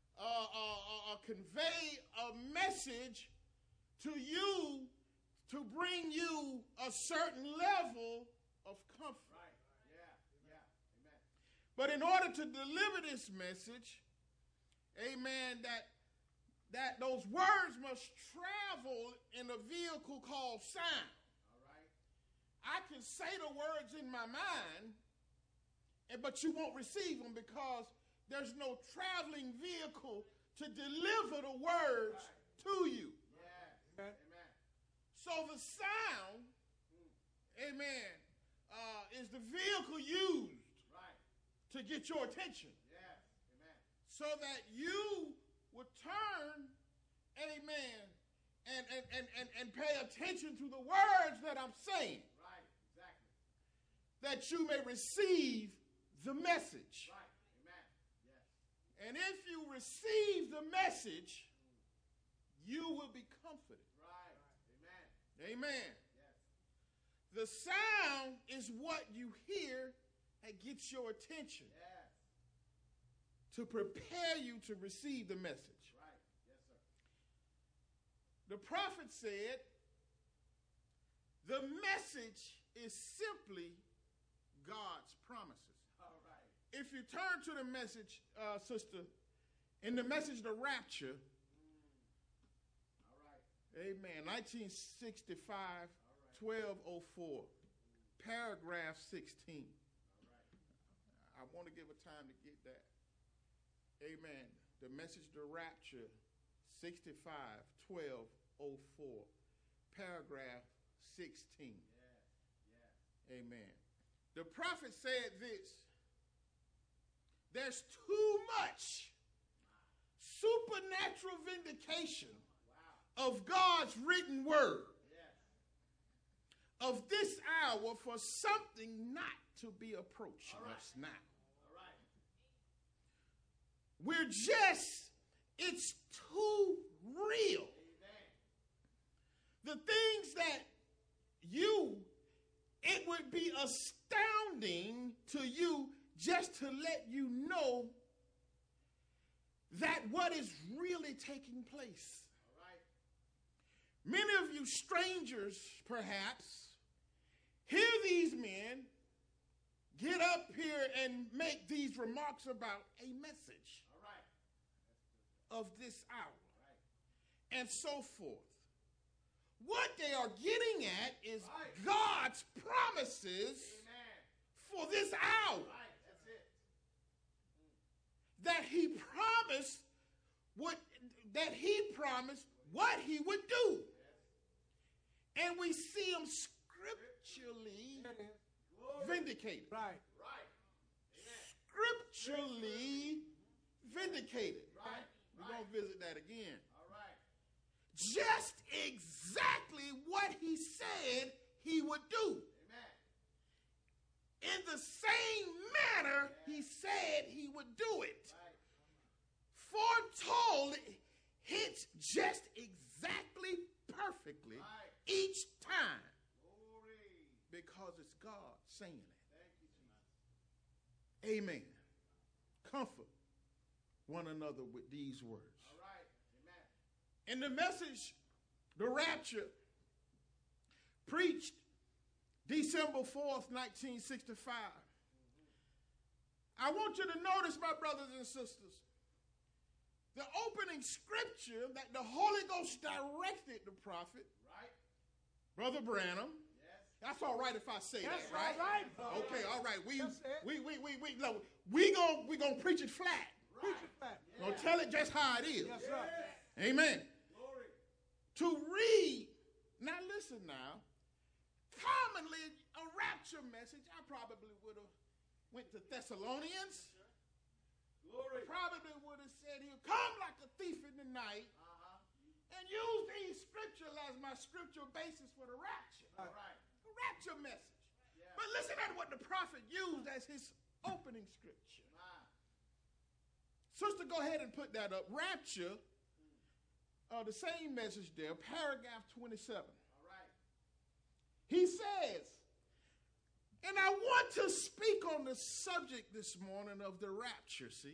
convey a message to you to bring you a certain level of comfort. But in order to deliver this message, amen, that those words must travel in a vehicle called sound. All right. I can say the words in my mind, but you won't receive them because there's no traveling vehicle to deliver the words to you. Yeah. Amen. So the sound, amen, is the vehicle used to get your attention. Yes. Amen. So that you would turn, amen, and pay attention to the words that I'm saying. Right, exactly. That you may receive the message. Right. Amen. Yes. And if you receive the message, you will be comforted. Right. Amen. Amen. Yes. The sound is what you hear and gets your attention. Yes. To prepare you to receive the message. Right. Yes, sir. The prophet said, the message is simply God's promises. All right. If you turn to the message, sister, in the message, the rapture, all right. Amen, 1965, right. 1204, paragraph 16. I want to give a time to get that. Amen. The message, the rapture, 65, 1204, paragraph 16. Yeah. Amen. The prophet said this. There's too much supernatural vindication of God's written word of this hour for something not to be approaching us now. We're just, it's too real. The things that it would be astounding to you just to let you know that what is really taking place. Many of you strangers, perhaps, hear these men get up here and make these remarks about a message of this hour and so forth. What they are getting at is God's promises for this hour. That he promised what he would do. And we see him scripturally vindicated. Scripturally vindicated. We're going to visit that again. Just exactly what he said he would do. In the same manner he said he would do it. Foretold, hits just exactly perfectly each time. Because it's God saying it. Amen. Comfort one another with these words. In the message, The Rapture, preached December 4th, 1965. I want you to notice, my brothers and sisters, the opening scripture that the Holy Ghost directed the prophet, Brother Branham. That's all right if I say that, right? Okay, all right. We gonna preach it flat. Gonna tell it just how it is. Amen. To read, now listen now. Commonly, a rapture message, I probably would have went to Thessalonians. Probably would have said he'll come like a thief in the night and use these scriptures as my scriptural basis for the rapture. The rapture message. But listen at what the prophet used as his opening scripture. Sister, go ahead and put that up. Rapture, the same message there, paragraph 27. He says, and I want to speak on the subject this morning of the rapture, see.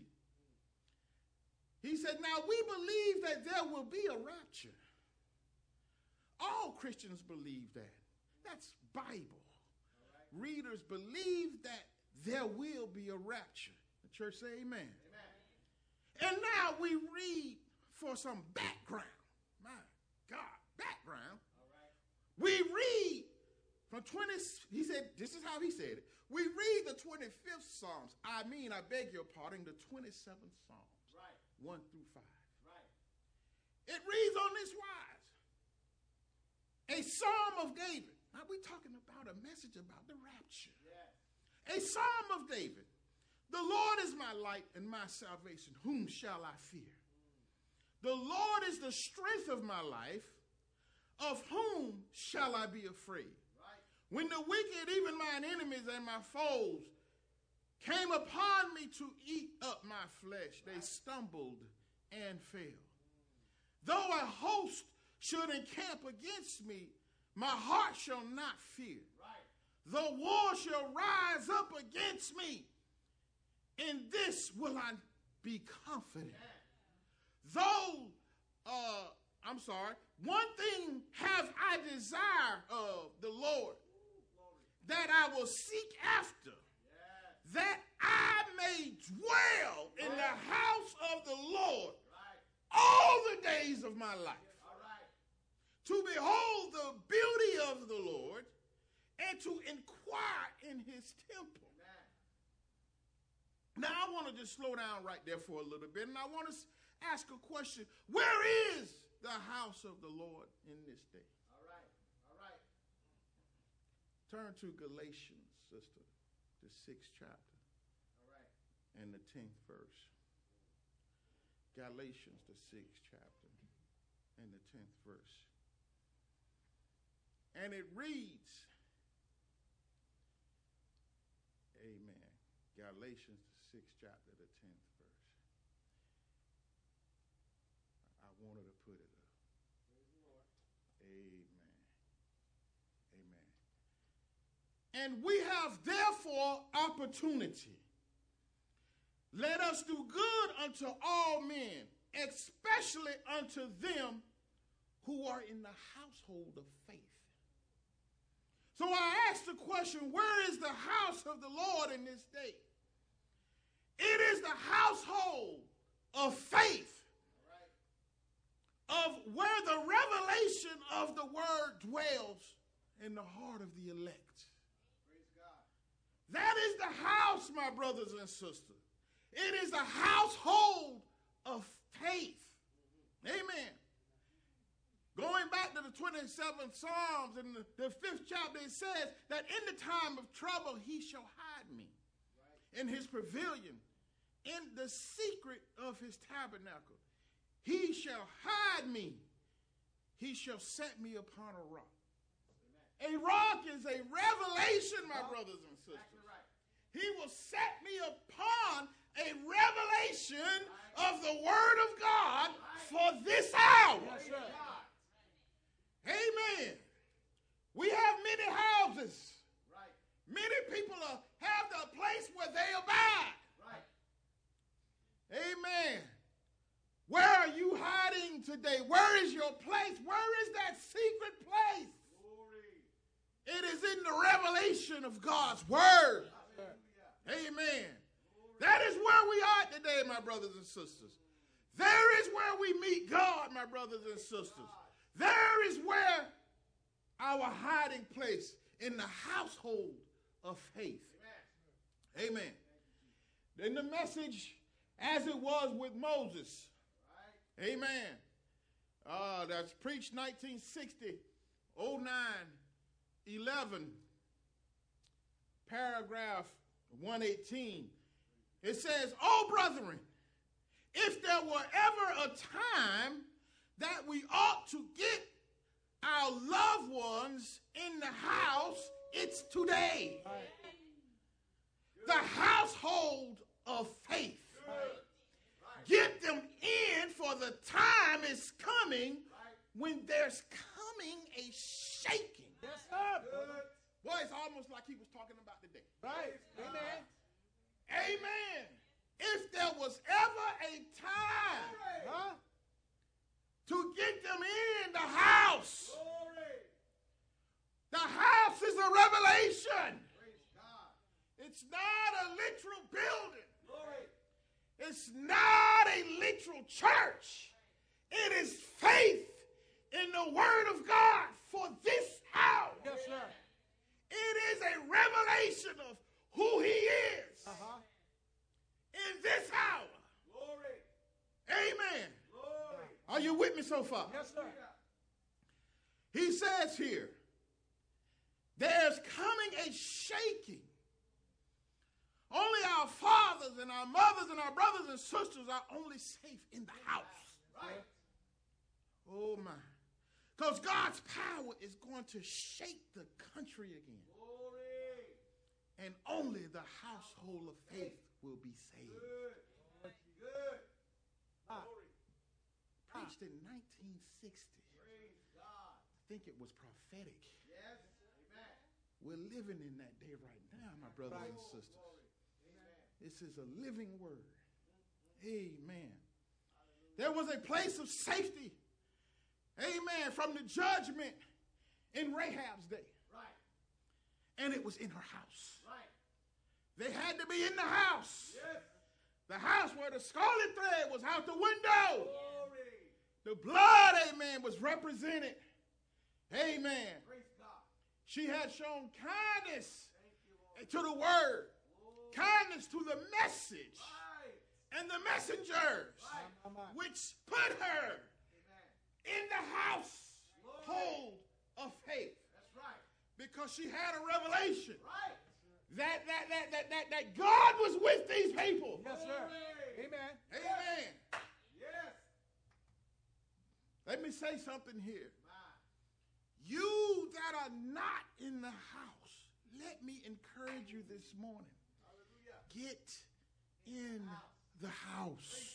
He said, now we believe that there will be a rapture. All Christians believe that. That's Bible. Readers believe that there will be a rapture. The church say amen. And now we read for some background. My God, background. We read from he said, this is how he said it. We read the 25th Psalms. I beg your pardon, the 27th Psalms. 1 through 5. It reads on this wise. A Psalm of David. Now we're talking about a message about the rapture. A Psalm of David. The Lord is my light and my salvation. Whom shall I fear? The Lord is the strength of my life. Of whom shall I be afraid? When the wicked, even mine enemies and my foes, came upon me to eat up my flesh, they stumbled and fell. Though a host should encamp against me, my heart shall not fear. Though war shall rise up against me, in this will I be confident. One thing have I desire of the Lord, that I will seek after, that I may dwell in the house of the Lord all the days of my life. To behold the beauty of the Lord and to inquire in his temple. Now, I want to just slow down right there for a little bit, and I want to ask a question. Where is the house of the Lord in this day? Turn to Galatians, sister, the 6th chapter. All right. And the 10th verse. Galatians, the 6th chapter, and the 10th verse. And it reads, amen. Galatians, the 6th chapter, the 10th verse. I wanted to put it up. Amen. Amen. And we have therefore opportunity. Let us do good unto all men, especially unto them who are in the household of faith. So I asked the question, where is the house of the Lord in this day? It is the household of faith, of where the revelation of the word dwells in the heart of the elect. Praise God. That is the house, my brothers and sisters. It is the household of faith. Amen. Going back to the 27th Psalms and the 5th chapter, it says that in the time of trouble, he shall hide me in his pavilion, in the secret of his tabernacle. He shall hide me. He shall set me upon a rock. Amen. A rock is a revelation, my brothers and sisters. Right. He will set me upon a revelation of the word of God for this hour. Yes, amen. We have many houses. Right. Many people have the place where they abide. Right. Amen. Where are you hiding today? Where is your place? Where is that secret place? Glory. It is in the revelation of God's word. Hallelujah. Amen. That is where we are today, my brothers and sisters. There is where we meet God, my brothers and sisters. There is where our hiding place in the household of faith. Amen. Then the message, as it was with Moses. Amen. That's preached 1960, 09, 11, paragraph 118. It says, "Oh, brethren, if there were ever a time that we ought to get our loved ones in the house, it's today." Right. The household of faith. Right. Get them in, for the time is coming when there's coming a shaking. Yes, sir. Boy, it's almost like he was talking about today. Right. Amen. Amen. If there was ever a time to get them in the house, the house is a revelation. It's not a literal building. It's not a literal church. It is faith in the word of God for this hour. Yes, sir. It is a revelation of who he is in this hour. Glory. Amen. Glory. Are you with me so far? Yes, sir. He says here, there's coming a shaking. Only our fathers and our mothers and our brothers and sisters are only safe in the house. Right. Oh, my. Because God's power is going to shake the country again. Glory. And only the household of faith will be saved. Good. Good. Preached in 1960. Praise God. I think it was prophetic. Yes. Amen. We're living in that day right now, my brothers and sisters. This is a living word. Amen. There was a place of safety. Amen. From the judgment in Rahab's day. Right. And it was in her house. Right. They had to be in the house. Yes. The house where the scarlet thread was out the window. Glory. The blood, amen, was represented. Amen. Praise God. She had shown kindness to the word. Kindness to the message and the messengers, which put her in the household of faith. That's right. because she had a revelation that God was with these people. Yes, sir. Amen. Amen. Yes. Let me say something here. You that are not in the house, let me encourage you this morning. Get in the house.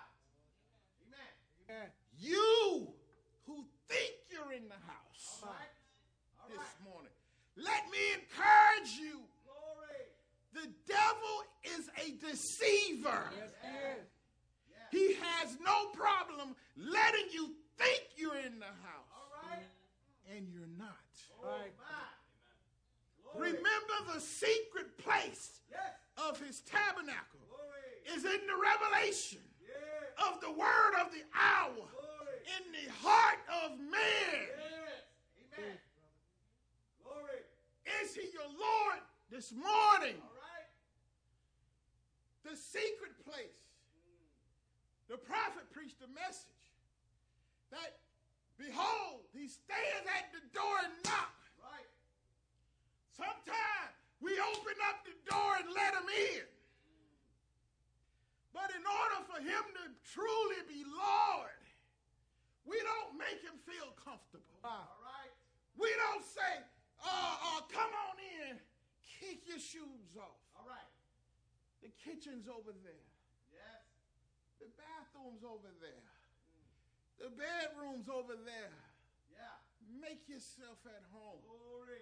Amen. You who think you're in the house this morning, let me encourage you. The devil is a deceiver. Yes, he is. He has no problem letting you think you're in the house. And you're not. Right. Remember, the secret place of his tabernacle is in the revelation of the word of the hour in the heart of man. Amen. Glory. Is he your Lord this morning? The secret place. The prophet preached a message that, behold, he stands at the door and knocks. Right. Sometimes we open up the door and let him in. But in order for him to truly be Lord, we don't make him feel comfortable. All right. We don't say, come on in, kick your shoes off. All right. The kitchen's over there. Yes. The bathroom's over there. The bedroom's over there. Yeah. Make yourself at home. Glory.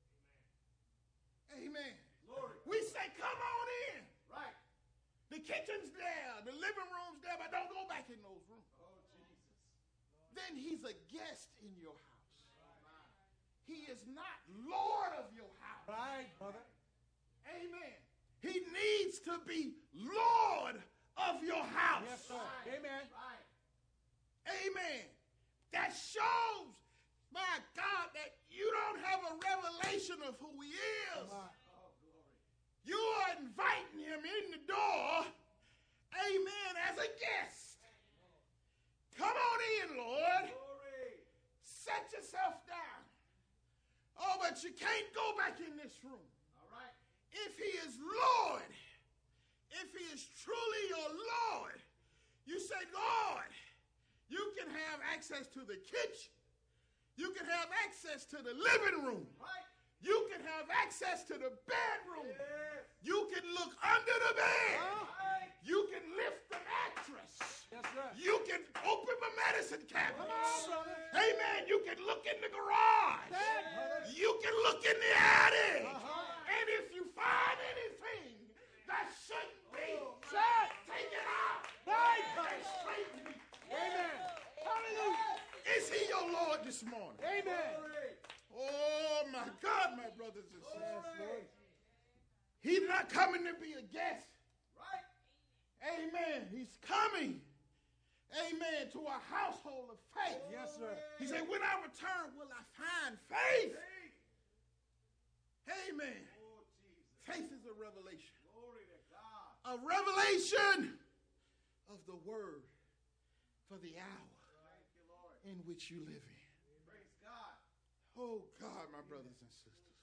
Amen. Glory. We say, come on in. Right. The kitchen's there. The living room's there, but don't go back in those rooms. Oh, Jesus. Then he's a guest in your house. He is not Lord of your house. Right, brother. Amen. He needs to be Lord of your house. Yes, sir. Amen. Right. Amen. That shows, my God, that you don't have a revelation of who he is. Oh, glory. You are inviting him in the door, amen, as a guest. Come on in, Lord. Glory. Set yourself down. Oh, but you can't go back in this room. All right. If he is Lord, if he is truly your Lord, you say, Lord, you can have access to the kitchen. You can have access to the living room. Right. You can have access to the bedroom. Yes. You can look under the bed. Right. You can lift the mattress. Yes, sir. You can open the medicine cabinet. Come on, brother. Amen. You can look in the garage. Brother. You can look in the attic. Uh-huh. And if you find anything that shouldn't be, Sir. take it out. Right. And straighten it. Amen. Hallelujah. Is he your Lord this morning? Amen. Oh, my God, my brothers and sisters. Yes, Lord. He's not coming to be a guest. Right. Amen. He's coming. Amen. To a household of faith. Yes, sir. He said, when I return, will I find faith? Amen. Oh, Jesus. Faith is a revelation. Glory to God. A revelation of the word for the hour Thank you, Lord. in which you live in. Praise God. Oh, God, my brothers and sisters.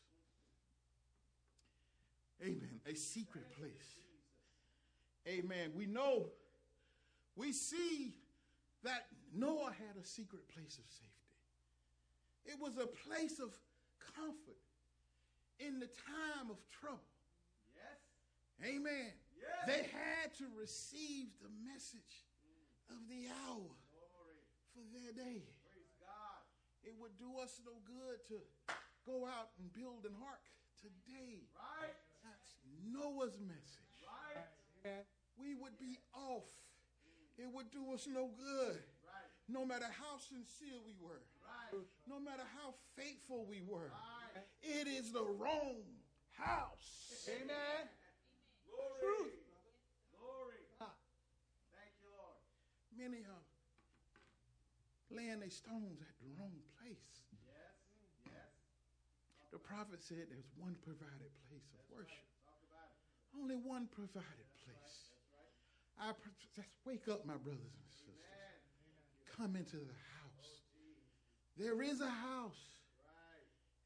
Amen. A secret place. Amen. We know, we see that Noah had a secret place of safety. It was a place of comfort in the time of trouble. Yes. Amen. Yes. They had to receive the message of the hour Glory. for their day. Praise God. It would do us no good to go out and build an ark today. Right. That's Noah's message. Right. Amen. We would be off. It would do us no good. Right. No matter how sincere we were. Right. No matter how faithful we were. Right. It is the wrong house. Amen. Glory. Truth. Glory. Ah. Thank you, Lord. Many are laying their stones at the wrong place. Yes. Yes. The prophet said there's one provided place of worship. Talk about it. Only one provided place. Just wake up, my brothers and sisters. Amen. Come into the house. There is a house. Right.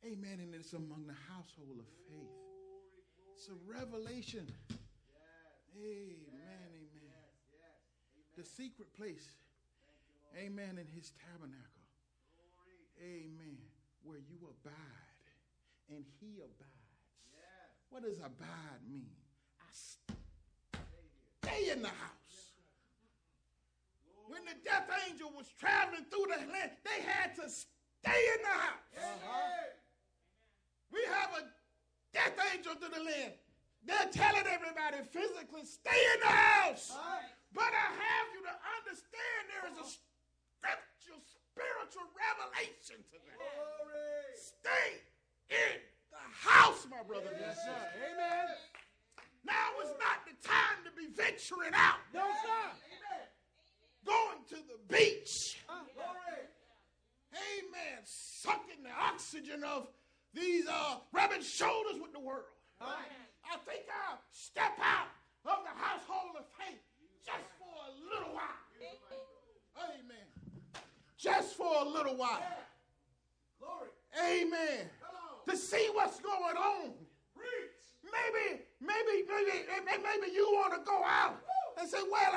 Amen. And it's among the household of faith. It's a revelation. Amen. Amen. The secret place. Amen. In his tabernacle. Amen. Where you abide and he abides. What does abide mean? I stay in the house. When the death angel was traveling through the land, they had to stay in the house. We have a death angel through the land. They're telling everybody physically, stay in the house. But I have you to understand there is a spiritual revelation to that. Stay in the house, my brother. Yes, sir. Amen. Now is not the time to be venturing out. No, sir. Going to the beach. Amen. Sucking the oxygen of these rubbing shoulders with the world. I think I'll step out of the household of faith just for a little while. Amen. Just for a little while. Amen. To see what's going on. Maybe you want to go out and say, well,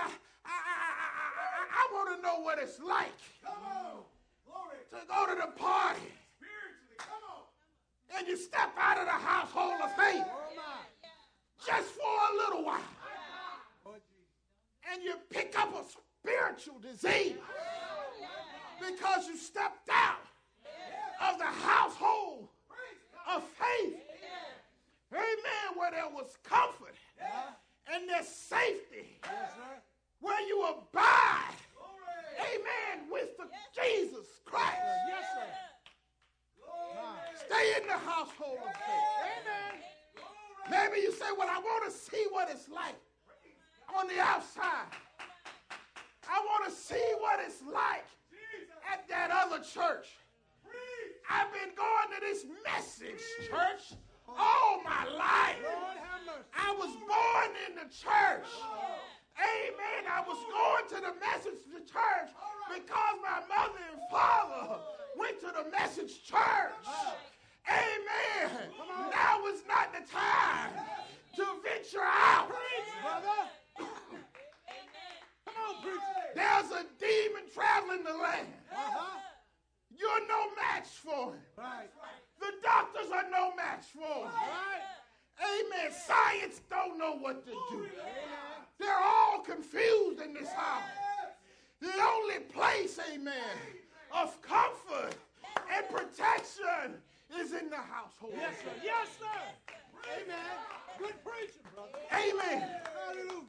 I want to know what it's like to go to the party. And you step out of the household of faith just for a little while. And you pick up a spiritual disease because you stepped out of the household of faith. Amen. Where there was comfort and there's safety. Where you abide. Amen. With the Jesus Christ. Yes, sir. Stay in the household of faith. Amen. Maybe you say, well, I want to see what it's like on the outside. I want to see what it's like at that other church. I've been going to this message church all my life. I was born in the church. Amen. I was going to the message church because my mother and father went to the message church. Amen. Now is not the time to venture out. There's a demon traveling the land. You're no match for him. The doctors are no match for him. Amen. Science don't know what to do. They're all confused in this house. The only place, amen, of comfort and protection is in the household. Yes, sir. Yes, sir. Amen. Good preaching, brother. Amen. Hallelujah.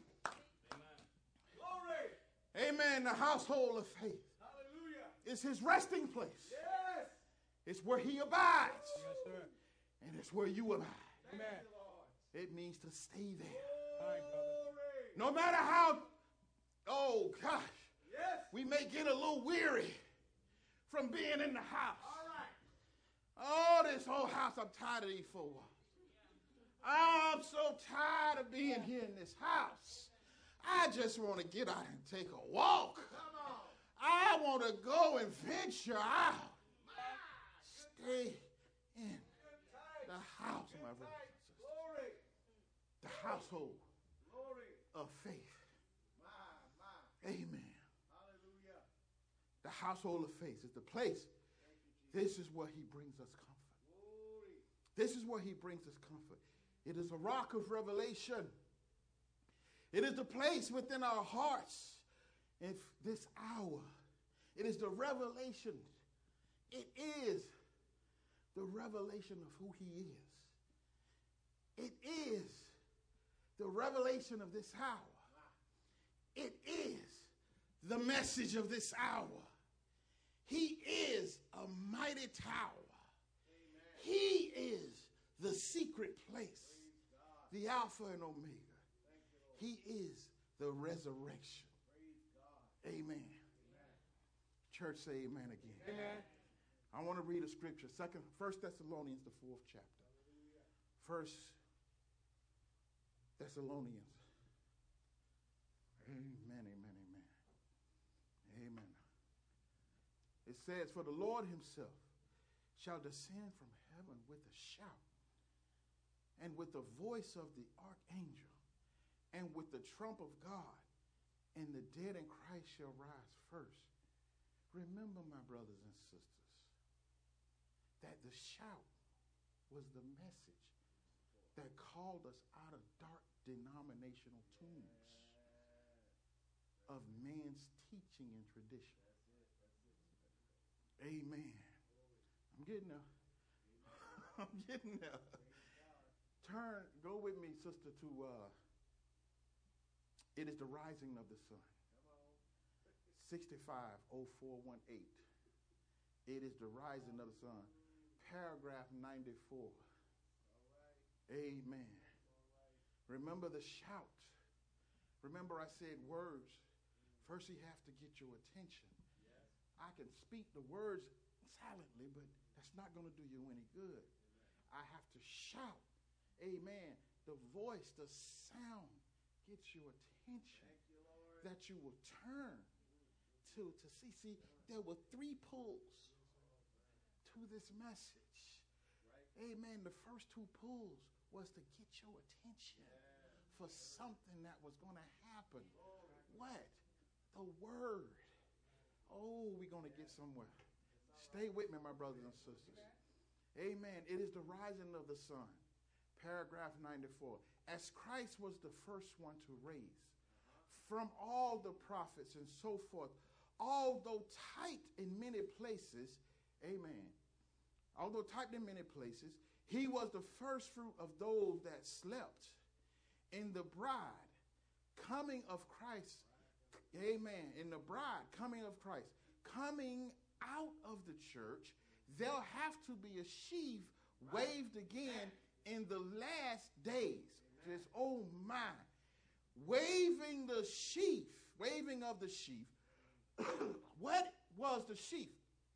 Amen. The household of faith is his resting place. It's where he abides. Yes, sir. And it's where you abide. Amen. It means to stay there. All right, brother. No matter how, oh gosh, we may get a little weary from being in the house. Oh, this whole house, I'm tired of these 4 walls. I'm so tired of being here in this house. I just want to get out and take a walk. I want to go and venture out. Stay in the house, my brothers and sisters. The household of faith. Amen. The household of faith is the place. This is where he brings us comfort. This is where he brings us comfort. It is a rock of revelation. It is the place within our hearts in this hour. It is the revelation. It is the revelation of who he is. It is the revelation of this hour. It is the message of this hour. He is a mighty tower. Amen. He is the secret place, the Alpha and Omega. He is the resurrection. Amen. Church, say amen again. Amen. I want to read a scripture. 1 Thessalonians, the 4th chapter. 1 Thessalonians. Amen, amen, amen. Amen. It says, for the Lord himself shall descend from heaven with a shout, and with the voice of the archangel, and with the trump of God, and the dead in Christ shall rise first. Remember, my brothers and sisters, that the shout was the message that called us out of dark denominational tombs of man's teaching and tradition. Amen. I'm getting there. I'm getting there. Go with me, sister, to it is the rising of the sun. 650418. It is the rising of the sun. Paragraph 94. Amen. Remember the shout. Remember I said words. First you have to get your attention. I can speak the words silently, but that's not going to do you any good. I have to shout. Amen. The voice, the sound gets your attention. That you will turn to see. See, there were 3 pulls to this message. Amen. The first 2 pulls was to get your attention for something that was going to happen. What? The word. Oh, we're going to get somewhere. Stay with me, my brothers and sisters. Amen. It is the rising of the sun. Paragraph 94. As Christ was the first one to raise from all the prophets and so forth, although typed in many places, amen, although typed in many places, he was the first fruit of those that slept in the bride coming of Christ. Amen. In the bride coming of Christ, coming out of the church, there'll have to be a sheaf waved again in the last days. Just, oh my. Waving the sheaf, waving of the sheaf. What was the sheaf?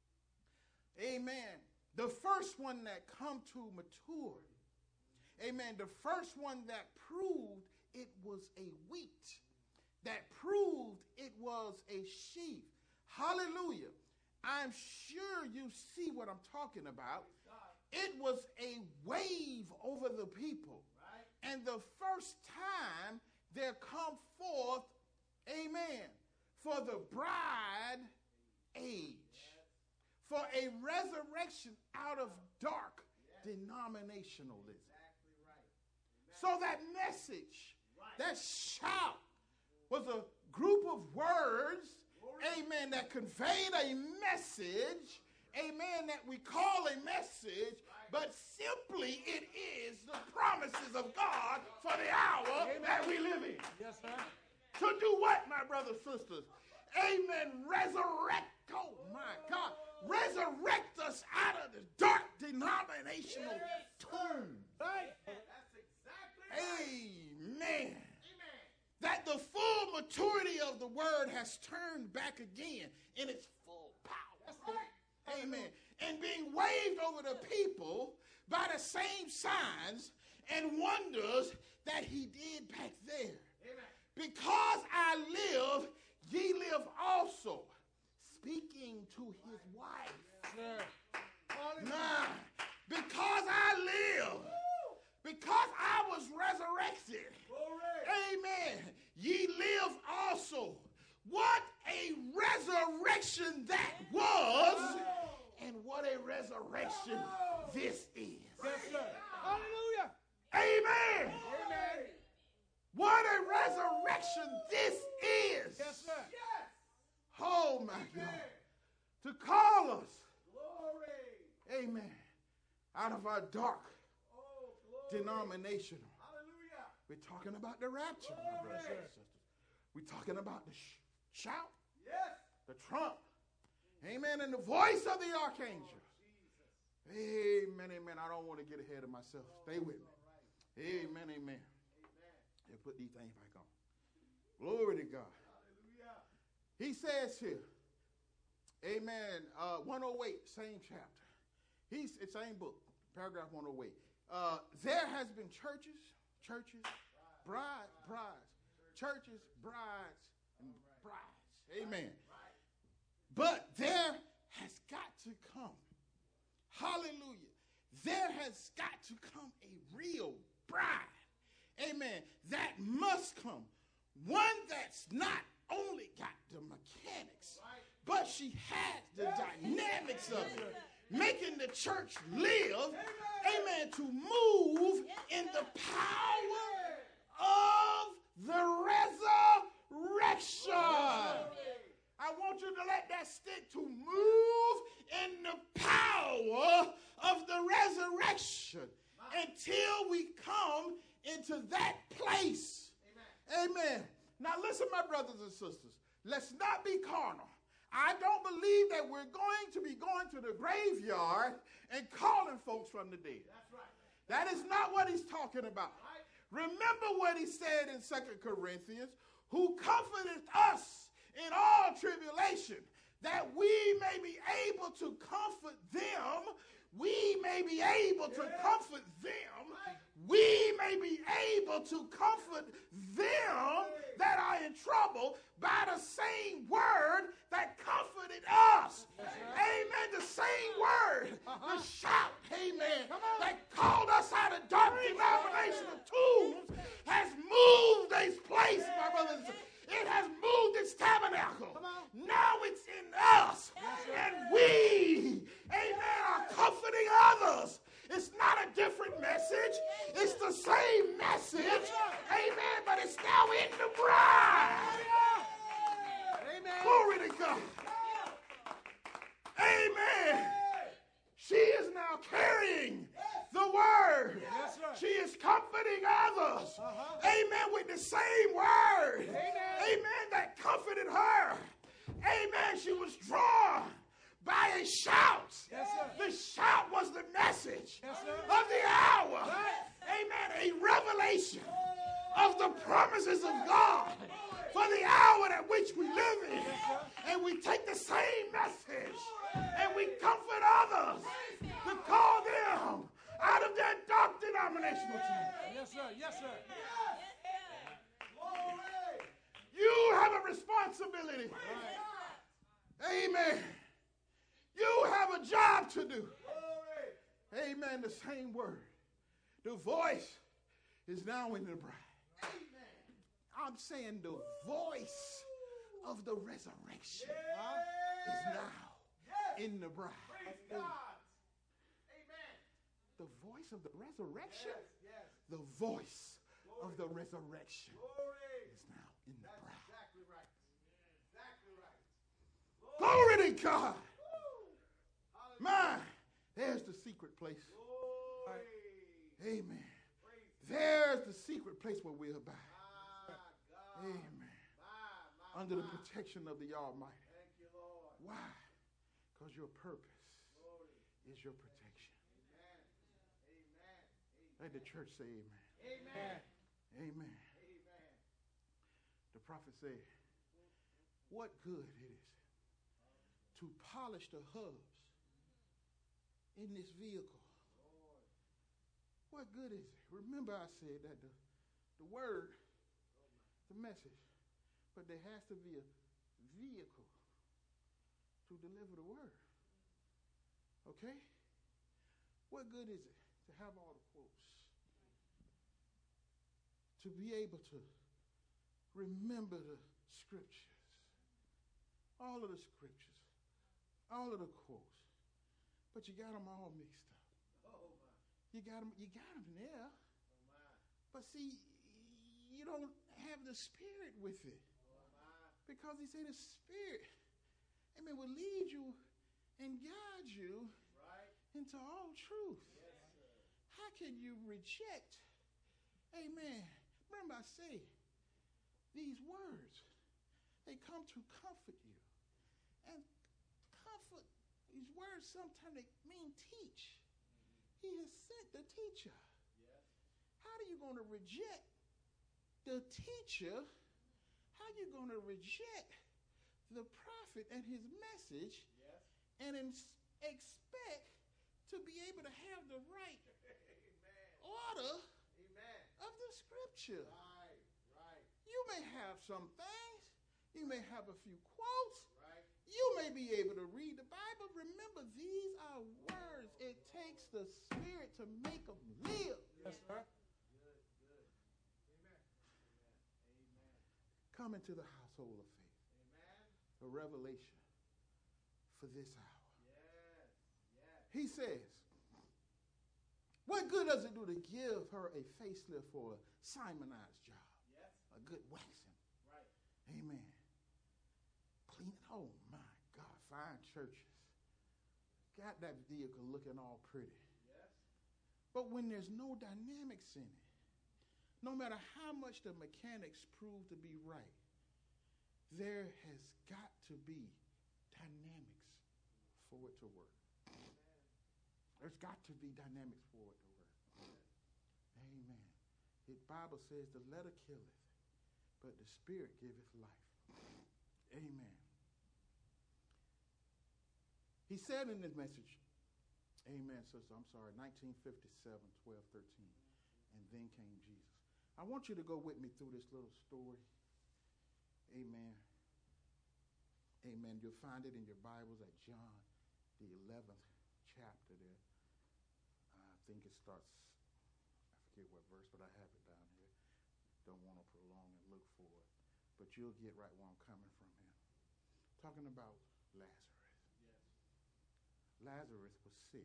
Amen. The first one that come to maturity. Amen. The first one that proved it was a wheat. That proved it was a sheaf. Hallelujah. I'm sure you see what I'm talking about. It was a wave over the people. Right. And the first time there come forth, amen, for the bride age. Yes. For a resurrection out of dark denominationalism. Exactly right. So that message, that shout, was a group of words, amen, that conveyed a message, amen, that we call a message, but simply it is the promises of God for the hour that we live in. Yes, sir. To do what, my brothers and sisters? Amen. Resurrect, oh my God, resurrect us out of the dark denominational tomb. Right. That's exactly right. Amen. That the full maturity of the word has turned back again in its full power. That's right. Amen. And being waved over the people by the same signs and wonders that he did back there. Amen. Because I live, ye live also. Speaking to his wife. Nah, because I live, because I was resurrected. Amen. Ye live also. What a resurrection that was, and what a resurrection this is. Yes, sir. Hallelujah. Amen. Amen. What a resurrection this is. Yes, sir. Yes. Oh, my God. To call us, Glory. amen, out of our dark Glory. denominational. Hallelujah. We're talking about the rapture, my brothers and sisters. We're talking about the shout, Yes. the trump, amen, and the voice of the archangel. Amen, amen. I don't want to get ahead of myself. Stay with me. Amen, amen. And put these things back on. Glory to God. Hallelujah. He says here, amen, 108, same chapter. It's same book, paragraph 108. There has been churches, brides, churches, brides, and brides. Amen. But there has got to come, hallelujah, there has got to come a real bride. Amen. That must come. One that's not only got the mechanics, but she has the dynamics of it, making the church live, amen, to move in the power of the resurrection. I want you to let that stick, to move in the power of the resurrection until we come into that place. Amen. Now listen, my brothers and sisters, let's not be carnal. I don't believe that we're going to be going to the graveyard and calling folks from the dead. That's right. That is not what he's talking about. Right. Remember what he said in 2 Corinthians, who comforteth us in all tribulation, that we may be able to comfort them. We may be able to comfort them. We may be able to comfort them that are in trouble by the same word that comforted us. Amen. The same word, the shout, amen, that called us out of dark denominational tombs has moved this place, my brothers and sisters. It has moved its tabernacle. Now it's in us. And we, amen, are comforting others. It's not a different message. It's the same message. Amen. But it's now in the bride. Amen. Glory to God. Amen. She is now carrying the word. She is comforting others. Amen. With the same word. Amen. That comforted her. Amen. She was drawn by a shout. The shout was the message of the hour. Amen. A revelation of the promises of God for the hour at which we live in. And we take the same message and we comfort others to call them out of their dark denominational team. Yes, sir. Yes, sir. You have a responsibility. Amen. You have a job to do. Amen. The same word. The voice is now in the bride. I'm saying the voice of the resurrection is now in the bride. The voice of the resurrection, the voice of the resurrection is now in the bride. Glory to God. Man, there's the secret place. Amen. There's the secret place where we'll abide. Amen. Under the protection of the Almighty. Why? Because your purpose is your protection. Let the church say amen. Amen. The prophet said, what good it is to polish the hubs in this vehicle. What good is it? Remember I said that the word, the message, but there has to be a vehicle to deliver the word. Okay? What good is it to have all the quotes? To be able to remember the scriptures. All of the scriptures. All of the quotes. But you got them all mixed up. You got them there. But see, you don't have the Spirit with it. Because he said the Spirit, amen, will lead you and guide you into all truth. How can you reject, amen? Remember I say, these words, they come to comfort you. And comfort, these words sometimes they mean teach. He has sent the teacher. How are you going to reject the teacher? How are you going to reject the prophet and his message and expect to be able to have the right order of the scripture? You may have some things. You may have a few quotes. You may be able to read the Bible. Remember, these are words. It takes the Spirit to make them live. Yes, sir. Come into the household of faith. A revelation for this hour. He says, what good does it do to give her a facelift or a Simonized job? A good waxing. Amen. Clean it. Oh, my God. Fine churches. Got that vehicle looking all pretty. But when there's no dynamics in it, no matter how much the mechanics prove to be right, there has got to be dynamics for it to work. There's got to be dynamics for it to work. Amen. The Bible says the letter killeth, but the Spirit giveth life. Amen. He said in this message, amen, sister, I'm sorry, 1957, 12, 13, and then came Jesus. I want you to go with me through this little story. Amen. Amen. You'll find it in your Bibles at John, the 11th chapter there. I think it starts, I forget what verse, but I have it down here. Don't want to prolong and look for it. But you'll get right where I'm coming from here. Talking about Lazarus. Lazarus was sick.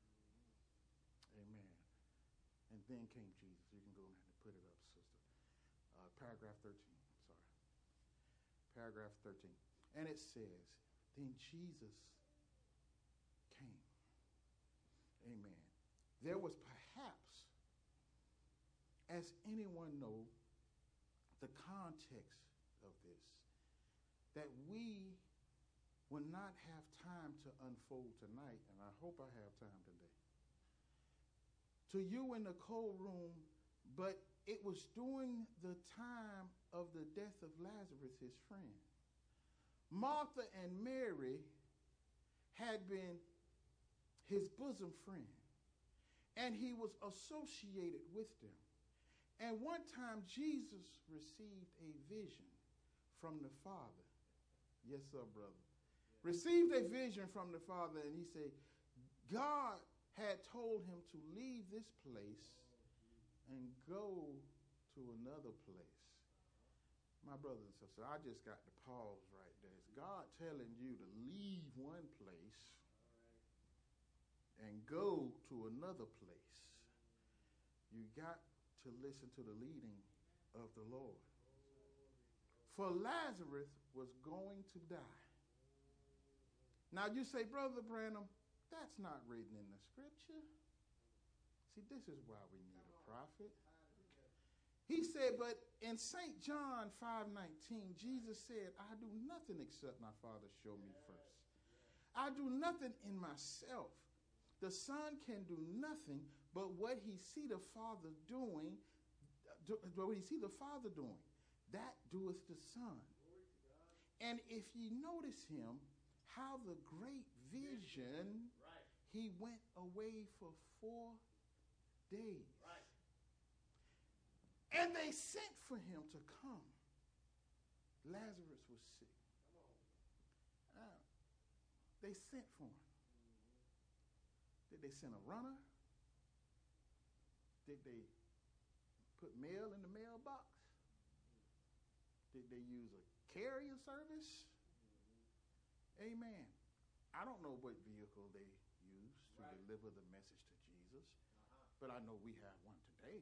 Amen. And then came Jesus. You can go ahead and put it up, sister. Paragraph 13. Sorry. Paragraph 13. And it says, then Jesus came. Amen. There was perhaps, as anyone know, the context of this, that we will not have time to unfold tonight, and I hope I have time today. To you in the cold room, but it was during the time of the death of Lazarus, his friend. Martha and Mary had been his bosom friend, and he was associated with them. And one time Jesus received a vision from the Father. Yes, sir, brother. Received a vision from the Father, and he said, God had told him to leave this place and go to another place. My brothers and sisters, I just got to pause right there. Is God telling you to leave one place and go to another place? You got to listen to the leading of the Lord. For Lazarus was going to die. Now you say, Brother Branham, that's not written in the scripture. See, this is why we need a prophet. He said, but in St. John 5:19, Jesus said, I do nothing except my Father show me first. I do nothing in myself. The Son can do nothing but what he see the Father doing, what he see the Father doing, that doeth the Son. And if ye notice him, how the great vision, he went away for 4 days. And they sent for him to come. Lazarus was sick. They sent for him. Did they send a runner? Did they put mail in the mailbox? Did they use a carrier service? Amen. I don't know what vehicle they used to deliver the message to Jesus, but I know we have one today.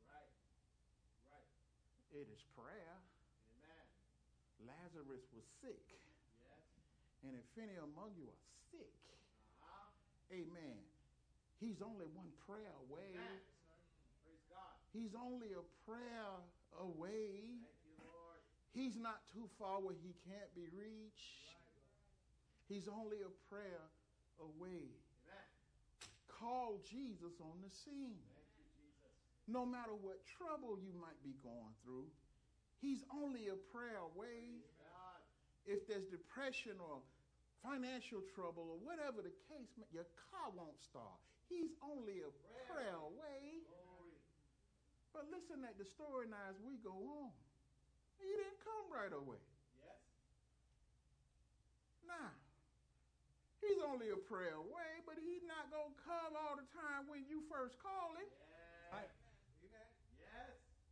It is prayer. Amen. Lazarus was sick. Yes. And if any among you are sick, amen, he's only one prayer away. Amen. Praise God. He's only a prayer away. Thank you, Lord. He's not too far where he can't be reached. He's only a prayer away. Amen. Call Jesus on the scene. No matter what trouble you might be going through, he's only a prayer away. If there's depression or financial trouble or whatever the case, your car won't start. He's only a prayer away. But listen at the story now as we go on. He didn't come right away. Now, he's only a prayer away, but he's not going to come all the time when you first call him. Right. Yes.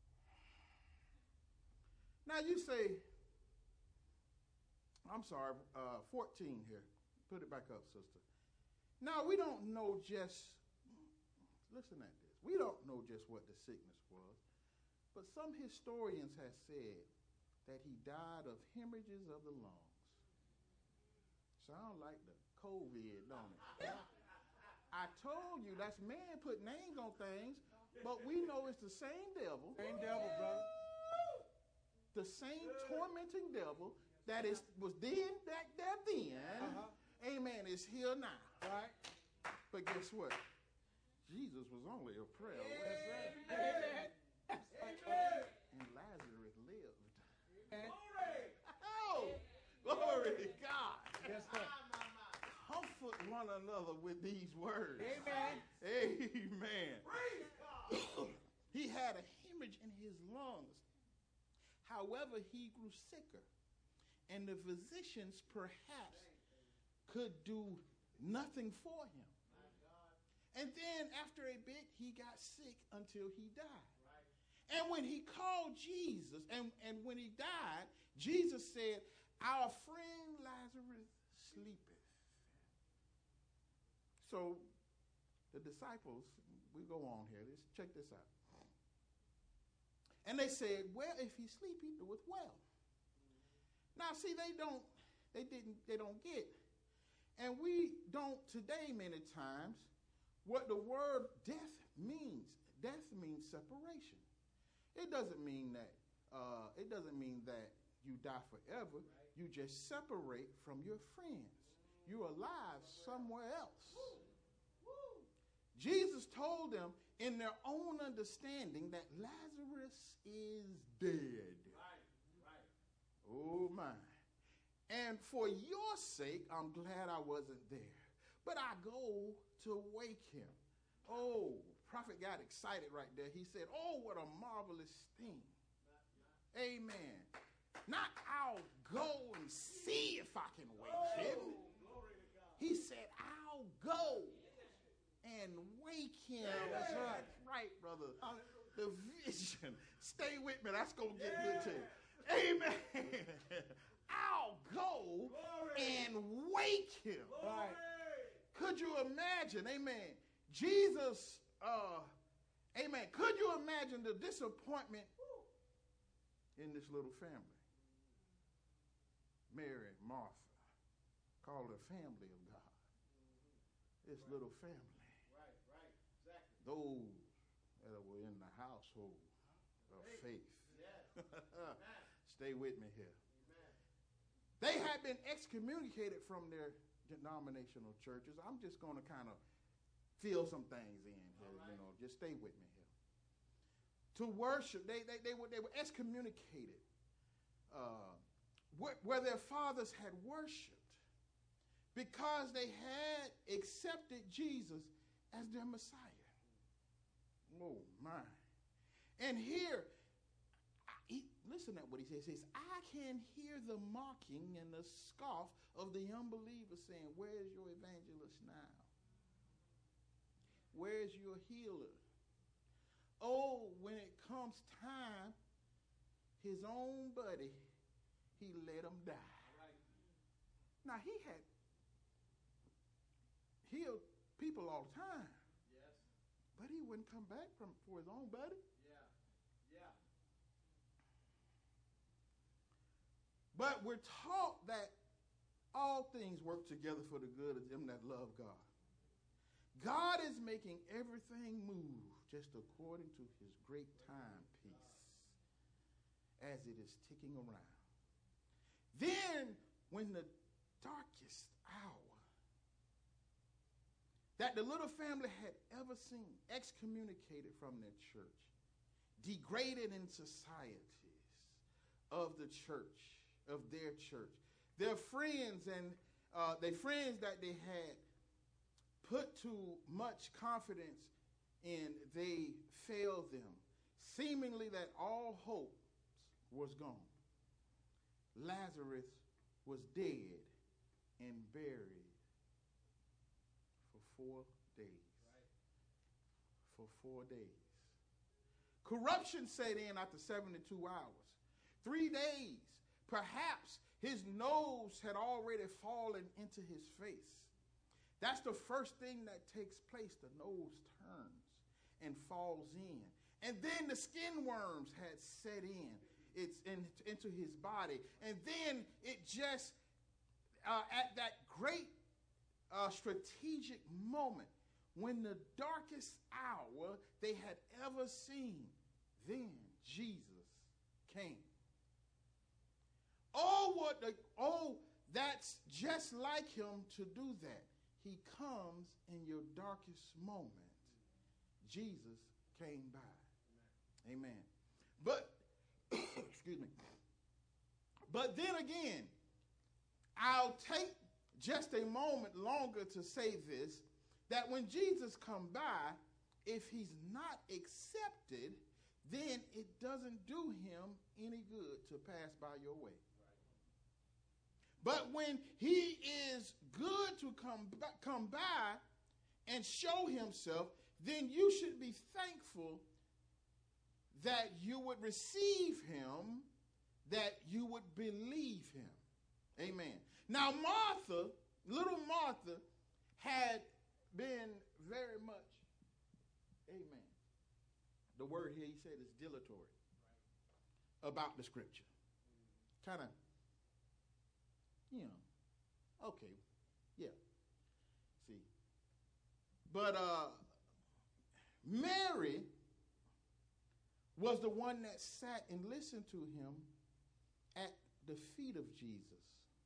Now you say, I'm sorry, 14 here. Put it back up, sister. Now we don't know just, listen at this. We don't know just what the sickness was, but some historians have said that he died of hemorrhages of the lungs. Sound like the COVID, don't it? I told you that's man put names on things, but we know it's the same devil. Same devil, brother. The same tormenting devil that was then back there then. Amen. Is here now. Right. But guess what? Jesus was only a prayer away. That's right. Amen. And Lazarus lived. Glory. Oh, glory to God. Yes, sir. Comfort one another with these words. Amen. Amen. He had a hemorrhage in his lungs. However, he grew sicker, and the physicians perhaps could do nothing for him. And then after a bit, he got sick until he died. And when he called Jesus, and when he died, Jesus said, "Our friend Lazarus sleepeth." So the disciples, we go on here. Let's check this out. And they said, "Well, if he sleep, he doeth well." Now, see, they don't get. And we don't today many times what the word death means. Death means separation. It doesn't mean that you die forever. Right. You just separate from your friends. You're alive somewhere else. Woo. Jesus told them in their own understanding that Lazarus is dead. Right. Oh my. And for your sake, I'm glad I wasn't there. But I go to wake him. Oh, prophet got excited right there. He said, "Oh, what a marvelous thing." Amen. Not I'll go and see if I can wake him. He said, "I'll go and wake him." That's right. Right, brother. The vision. Stay with me. That's going to get good too. Amen. I'll go and wake him. Right. Could you imagine? Amen. Jesus, amen. Could you imagine the disappointment in this little family? Mary, Martha, called her family of God. This little family. Right, exactly. Those that were in the household of faith. Yes. Stay with me here. Amen. They had been excommunicated from their denominational churches. I'm just going to kind of fill some things in here, right. Just stay with me here. To worship, they were excommunicated where their fathers had worshiped because they had accepted Jesus as their Messiah. Oh, my. And here, listen at what he says. He says, "I can hear the mocking and the scoff of the unbelievers saying, 'Where's your evangelist now? Where's your healer?' Oh, when it comes time, his own buddy, he let him die." Right. Now, he had healed people all the time. Yes. But he wouldn't come back for his own buddy. Yeah. But we're taught that all things work together for the good of them that love God. God is making everything move just according to his great timepiece as it is ticking around. Then, when the darkest hour that the little family had ever seen, excommunicated from their church, degraded in societies of the church, of their church, their friends and their friends that they had put too much confidence in, they failed them, seemingly that all hope was gone. Lazarus was dead, and buried for 4 days. For 4 days. Corruption set in after 72 hours. 3 days. Perhaps his nose had already fallen into his face. That's the first thing that takes place. The nose turns and falls in. And then the skin worms had set in. It's into his body. And then it just, at that great strategic moment, when the darkest hour they had ever seen, then Jesus came. That's just like him to do that. He comes in your darkest moment. Jesus came by. Amen. But, excuse me. But then again, I'll take just a moment longer to say this, that when Jesus come by, if he's not accepted, then it doesn't do him any good to pass by your way. But when he is good to come by and show himself, then you should be thankful that you would receive him, that you would believe him. Amen. Now Martha, little Martha, had been very much, amen. The word here he said is dilatory about the scripture. Kind of, okay, yeah. See. But Mary was the one that sat and listened to him at the feet of Jesus.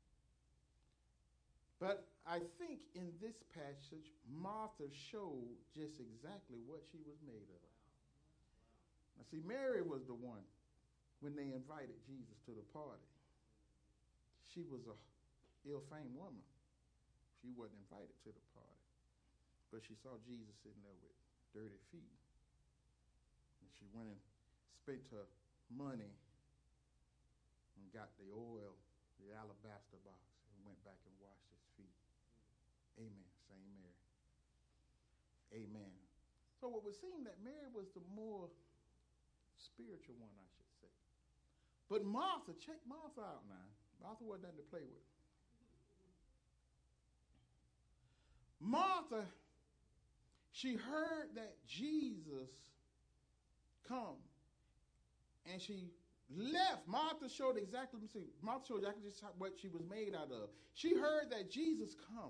But I think in this passage, Martha showed just exactly what she was made of. Now, see, Mary was the one when they invited Jesus to the party. She was a ill-famed woman. She wasn't invited to the party. But she saw Jesus sitting there with dirty feet. And she went and spent her money and got the oil, the alabaster box, and went back and washed his feet. Amen. Same Mary. Amen. So it would seem that Mary was the more spiritual one, I should say. But Martha, check Martha out now. Martha wasn't nothing to play with. Martha, she heard that Jesus come, and she left. Martha showed exactly just what she was made out of. She heard that Jesus come,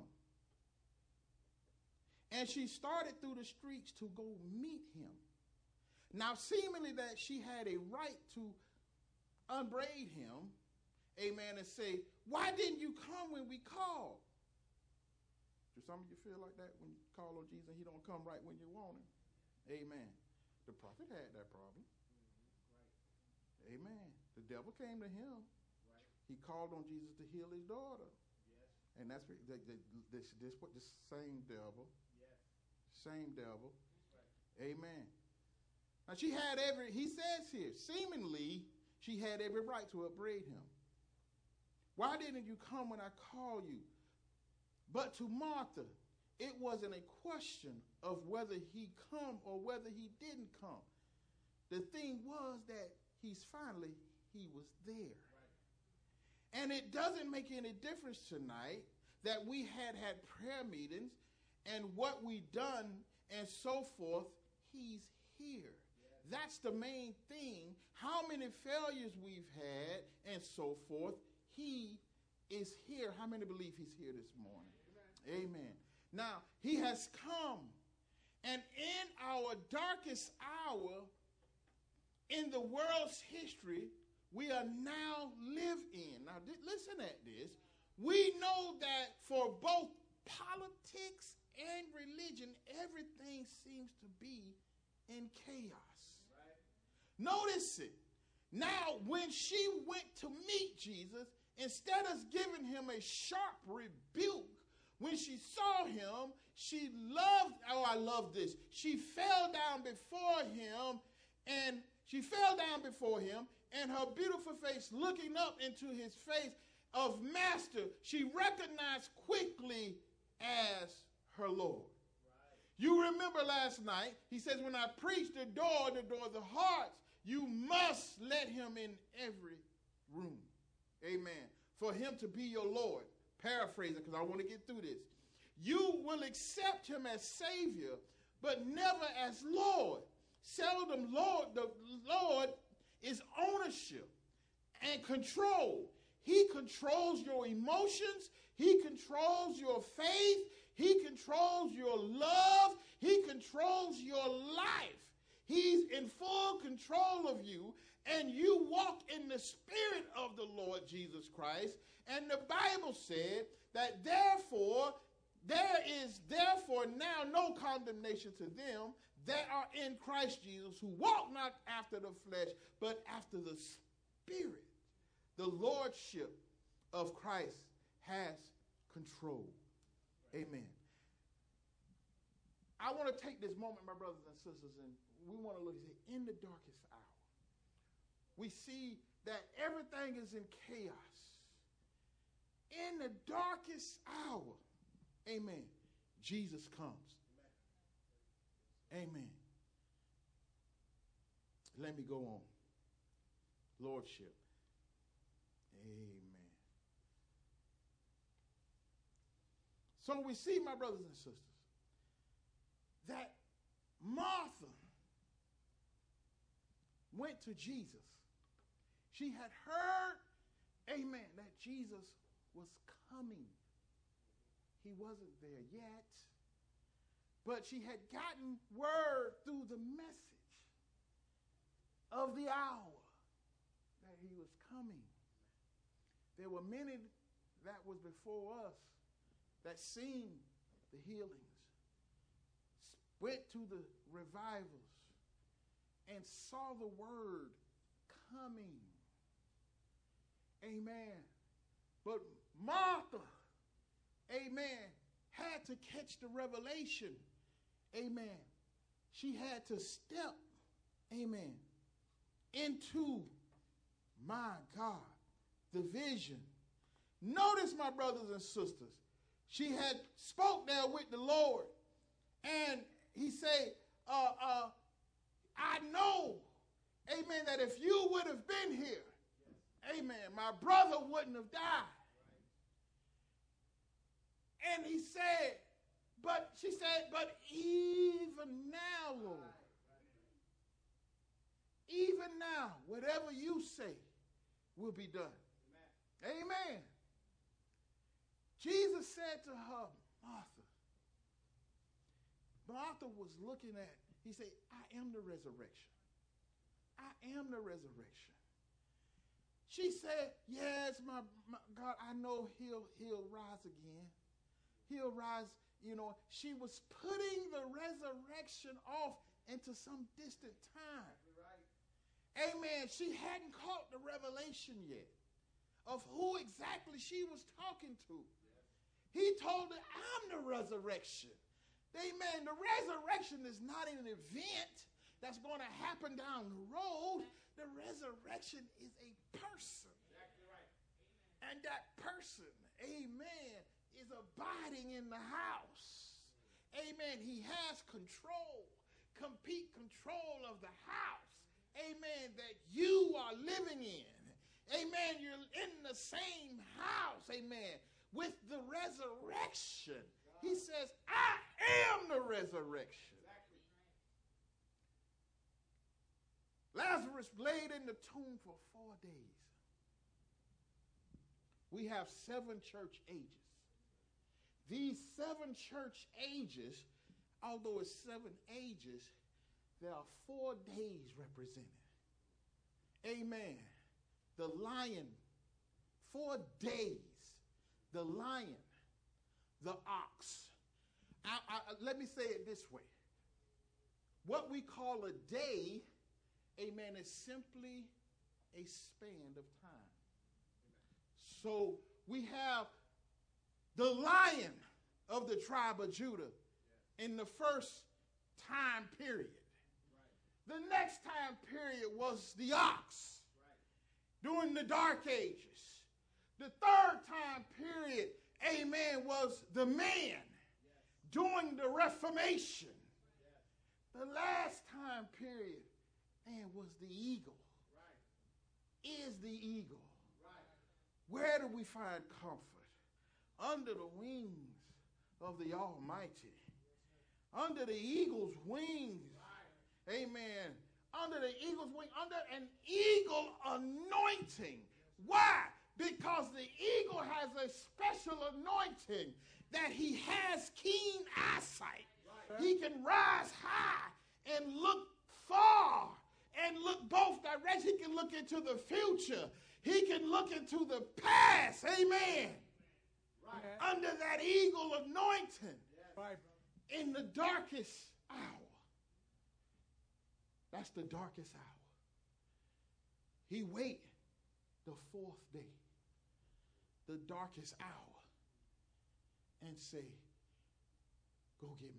and she started through the streets to go meet him. Now, seemingly that she had a right to unbraid him, amen, and say, why didn't you come when we called? Do some of you feel like that when you call on Jesus and he don't come right when you want him? Amen. The prophet had that problem. Right. Amen. The devil came to him. Right. He called on Jesus to heal his daughter. Yes. And that's what this same devil. Yes. Same devil. Right. Amen. Now she had he says here, seemingly she had every right to upbraid him. Why didn't you come when I called you? But to Martha, it wasn't a question of whether he come or whether he didn't come. The thing was that he was there. Right. And it doesn't make any difference tonight that we had prayer meetings and what we done and so forth. He's here. Yeah. That's the main thing. How many failures we've had and so forth. He is here. How many believe he's here this morning? Amen. Amen. Now, he has come. And in our darkest hour in the world's history, we are now live in. Now, listen at this. We know that for both politics and religion, everything seems to be in chaos. Right. Notice it. Now, when she went to meet Jesus, instead of giving him a sharp rebuke, when she saw him, she loved, I love this. She fell down before him, and her beautiful face looking up into his face, of master, she recognized quickly as her Lord. You remember last night, he says, when I preach the door of the hearts, you must let him in every room. Amen. For him to be your Lord. Paraphrasing, because I want to get through this. You will accept him as Savior, but never as Lord. Seldom the Lord is ownership and control. He controls your emotions. He controls your faith. He controls your love. He controls your life. He's in full control of you, and you walk in the spirit of the Lord Jesus Christ. And the Bible said that therefore, there is therefore now no condemnation to them that are in Christ Jesus, who walk not after the flesh, but after the Spirit. The lordship of Christ has control. Amen. I want to take this moment, my brothers and sisters, and we want to look and say, in the darkest hour, we see that everything is in chaos. In the darkest hour, amen, Jesus comes. Amen. Let me go on. Lordship. Amen. So we see, my brothers and sisters, that Martha went to Jesus. She had heard, amen, that Jesus was coming. He wasn't there yet, but she had gotten word through the message of the hour that he was coming. There were many that was before us that seen the healings, went to the revivals, and saw the word coming. Amen. But Martha, amen, had to catch the revelation. Amen. She had to step, amen, into, my God, the vision. Notice, my brothers and sisters, she had spoke there with the Lord, and he said, I know, amen, that if you would have been here, amen, my brother wouldn't have died. And he said, she said, but even now, Lord, even now, whatever you say will be done. Amen. Jesus said to her, Martha. Martha was looking at, he said, I am the resurrection. I am the resurrection. She said, yes, my God, I know he'll rise again. He'll rise, you know. She was putting the resurrection off into some distant time. Right. Amen. She hadn't caught the revelation yet of who exactly she was talking to. Yes. He told her, I'm the resurrection. Amen. The resurrection is not an event that's going to happen down the road. The resurrection is a person. Exactly right. Amen. And that person, amen, is abiding in the house. Amen. He has control, complete control of the house. Amen. That you are living in. Amen. You're in the same house. Amen. With the resurrection. He says, I am the resurrection. Exactly. Lazarus laid in the tomb for 4 days. We have 7 church ages. These 7 church ages, although it's 7 ages, there are 4 days represented. Amen. The lion, 4 days. The lion, the ox. Let me say it this way. What we call a day, amen, is simply a span of time. So we have the lion of the tribe of Judah in the first time period. The next time period was the ox during the dark ages. The third time period, amen, was the man during the Reformation. The last time period, man, was the eagle. Is the eagle. Where do we find comfort? Under the wings of the Almighty. Under the eagle's wings. Amen. Under the eagle's wing, under an eagle anointing. Why? Because the eagle has a special anointing that he has keen eyesight. He can rise high and look far and look both directions. He can look into the future. He can look into the past. Amen. Right. Under that eagle anointing. Right. In the darkest hour. That's the darkest hour. He wait the fourth day. The darkest hour. And say, go get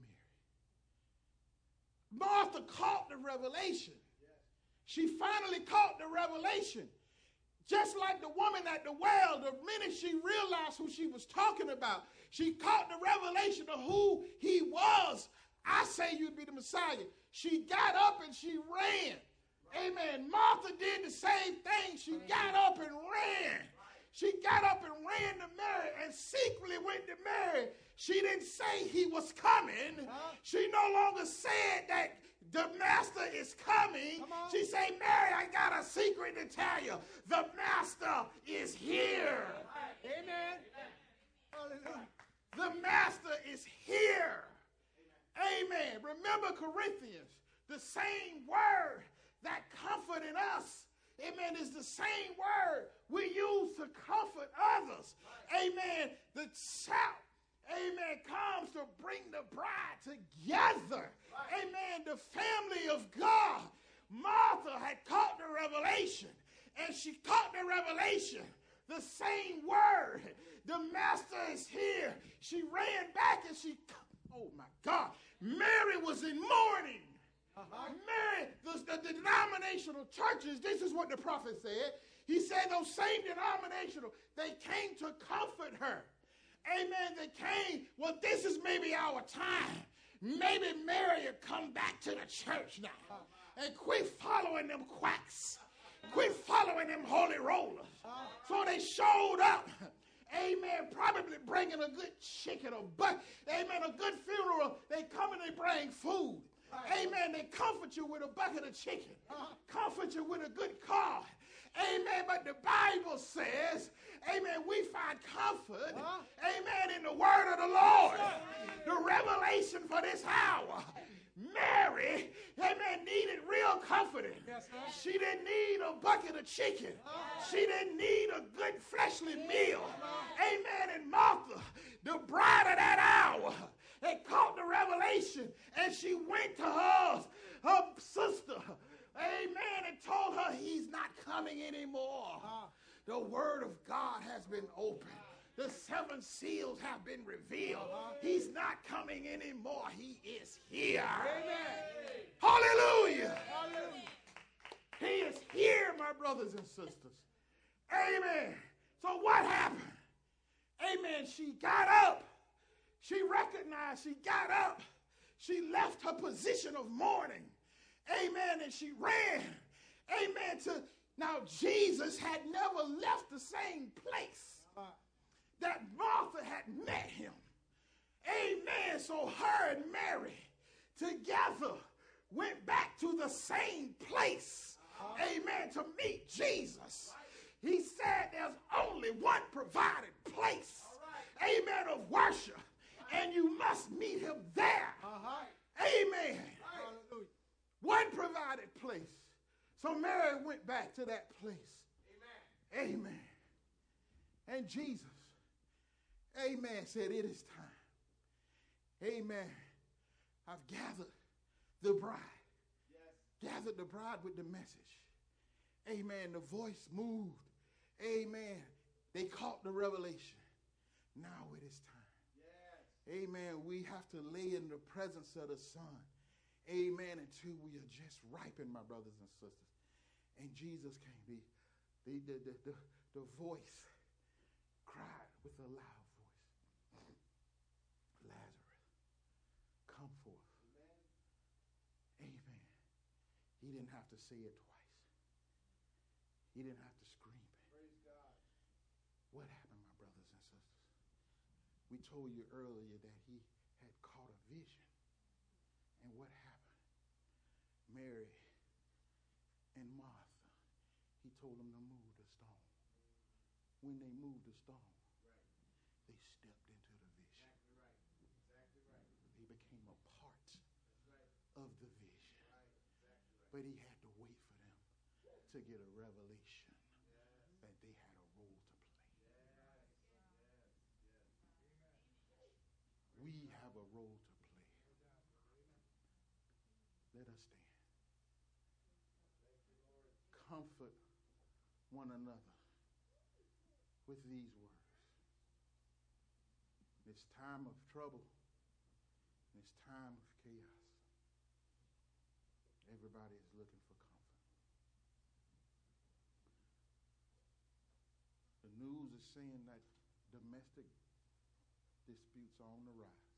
Mary. Martha caught the revelation. She finally caught the revelation. Just like the woman at the well, the minute she realized who she was talking about, she caught the revelation of who he was. I say you'd be the Messiah. She got up and she ran. Amen. Martha did the same thing. She got up and ran. She got up and ran to Mary and secretly went to Mary. She didn't say he was coming. She no longer said that the master is coming. She said, Mary, I got a secret to tell you. The master is here. Amen. Hallelujah. The master is here. Amen. Remember Corinthians, the same word that comforted us, amen, is the same word we use to comfort others. Amen. The shout, amen, comes to bring the bride together. Amen. The family of God. Martha had caught the revelation, and she caught the revelation. The same word. The master is here. She ran back and she, oh my God. Mary was in mourning. Mary, the denominational churches, this is what the prophet said. He said those same denominational, they came to comfort her. Amen. They came, well, this is maybe our time. Maybe Mary will come back to the church now and quit following them quacks. Quit following them holy rollers. So they showed up. Amen. Probably bringing a good chicken or butt. Amen. A good funeral. They come and they bring food. Amen. They comfort you with a bucket of chicken. Comfort you with a good card. Amen. But the Bible says, amen, we find comfort, amen, in the word of the Lord. The revelation for this hour. Mary, amen, needed real comforting. She didn't need a bucket of chicken. She didn't need a good fleshly meal. Amen. And Martha, the bride of that hour, had caught the revelation, and she went to her sister, amen, and told her he's not coming anymore. The word of God has been opened. The 7 seals have been revealed. He's not coming anymore. He is here. Amen. Hallelujah. Hallelujah. He is here, my brothers and sisters. Amen. So what happened? Amen. She got up. She recognized she got up. She left her position of mourning. Amen. And she ran. Amen. Now, Jesus had never left the same place that Martha had met him. Amen. So her and Mary together went back to the same place. Amen. To meet Jesus. He said there's only one provided place. Amen. Of worship. And you must meet him there. Amen. One provided place. So Mary went back to that place. Amen. Amen. And Jesus, amen, said it is time. Amen. I've gathered the bride. Yes. Gathered the bride with the message. Amen. The voice moved. Amen. They caught the revelation. Now it is time. Yes. Amen. We have to lay in the presence of the Son. Amen. Until we are just ripened, my brothers and sisters. And Jesus came. The voice. with a loud voice, Lazarus, come forth. Amen. He didn't have to say it twice. He didn't have to scream it. Praise God. What happened, my brothers and sisters? We told you earlier that he had caught a vision. And what happened? Mary and Martha, he told them to move the stone. When they moved the stone, they stepped into the vision. Exactly right. Exactly right. They became a part Right. of the vision. Right. Exactly right. But he had to wait for them to get a revelation that they had a role to play. We have a role to play. Let us stand. Comfort one another with these words. This time of trouble, this time of chaos, everybody is looking for comfort. The news is saying that domestic disputes are on the rise.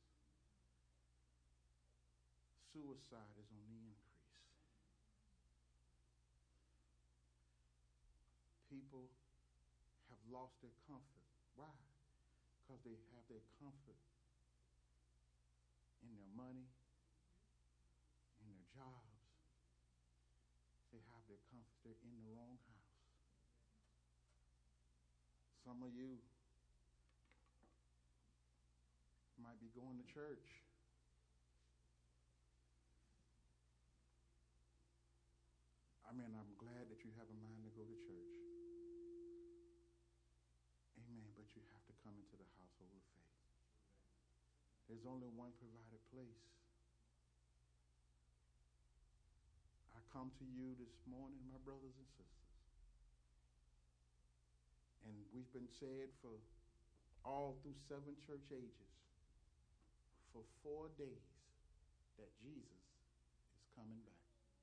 Suicide is on the increase. People have lost their comfort. Why? Because they have their comfort in their money, in their jobs. They have their comfort. They're in the wrong house. Some of you might be going to church. I'm glad that you have a mind to go to church. Amen. But you have to come into the household of faith. There's only one provided place. I come to you this morning, my brothers and sisters. And we've been said for all through 7 church ages, for 4 days, that Jesus is coming back.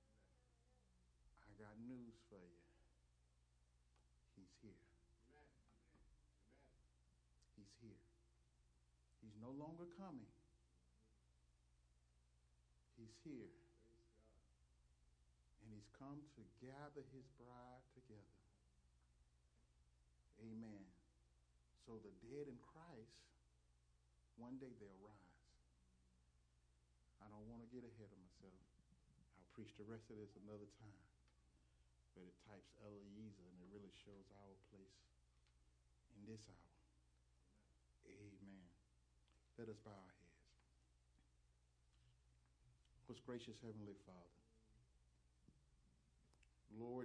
I got news for you. He's here. Amen. Amen. He's here. He's no longer coming. He's here. Praise God. And he's come to gather his bride together. Amen. So the dead in Christ, one day they'll rise. I don't want to get ahead of myself. I'll preach the rest of this another time. But it types Eliezer, and it really shows our place in this hour. Amen. Let us bow our heads. Most gracious Heavenly Father, Lord,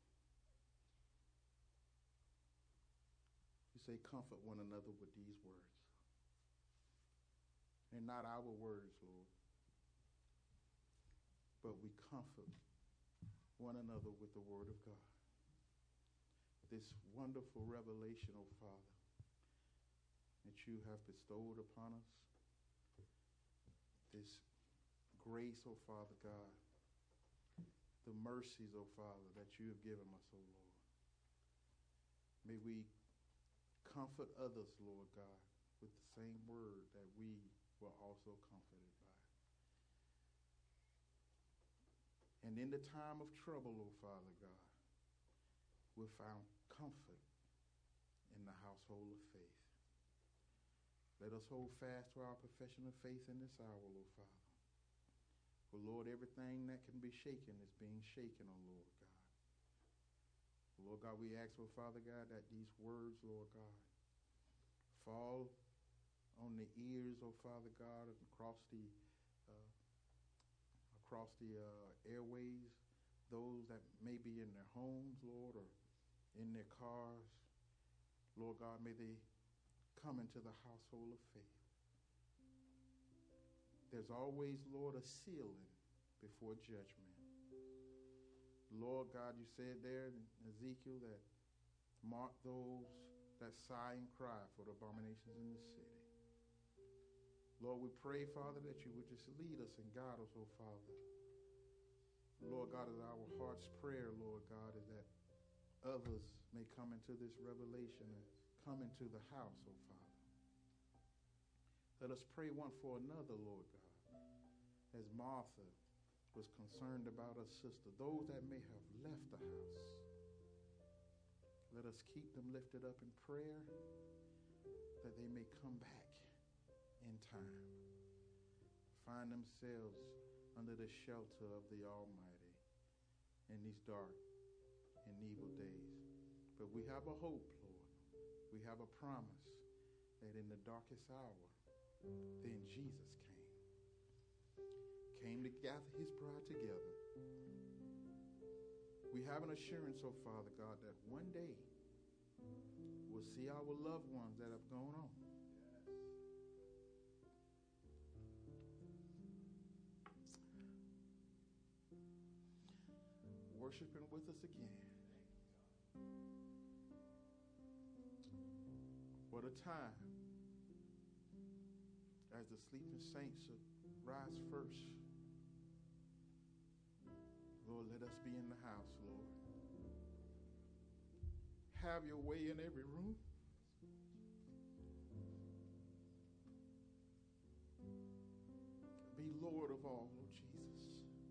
you say comfort one another with these words. They're not our words, Lord, but we comfort one another with the word of God. This wonderful revelation, oh Father, that you have bestowed upon us. This grace, oh Father God, the mercies, oh Father, that you have given us, oh Lord. May we comfort others, Lord God, with the same word that we were also comforted by. And in the time of trouble, oh Father God, we found comfort in the household of faith. Let us hold fast to our profession of faith in this hour, oh Father. For Lord, everything that can be shaken is being shaken, oh Lord God. Lord God, we ask, oh Father God, that these words, Lord God, fall on the ears, oh Father God, across the airways, those that may be in their homes, Lord, or in their cars. Lord God, may they come into the household of faith. There's always, Lord, a sealing before judgment. Lord God, you said there in Ezekiel that mark those that sigh and cry for the abominations in the city. Lord, we pray, Father, that you would just lead us and guide us, oh Father. Lord God, is our heart's prayer, Lord God, is that others may come into this revelation and come into the house, oh Father. Let us pray one for another, Lord God, as Martha was concerned about her sister, those that may have left the house. Let us keep them lifted up in prayer that they may come back in time, find themselves under the shelter of the Almighty in these dark and evil days. But we have a hope, Lord. We have a promise that in the darkest hour, then Jesus came to gather his bride together. We have an assurance, oh Father God, that one day we'll see our loved ones that have gone on. Worshiping with us again. What a time as the sleeping saints rise first. Lord, let us be in the house, Lord. Have your way in every room. Be Lord of all, Lord Jesus.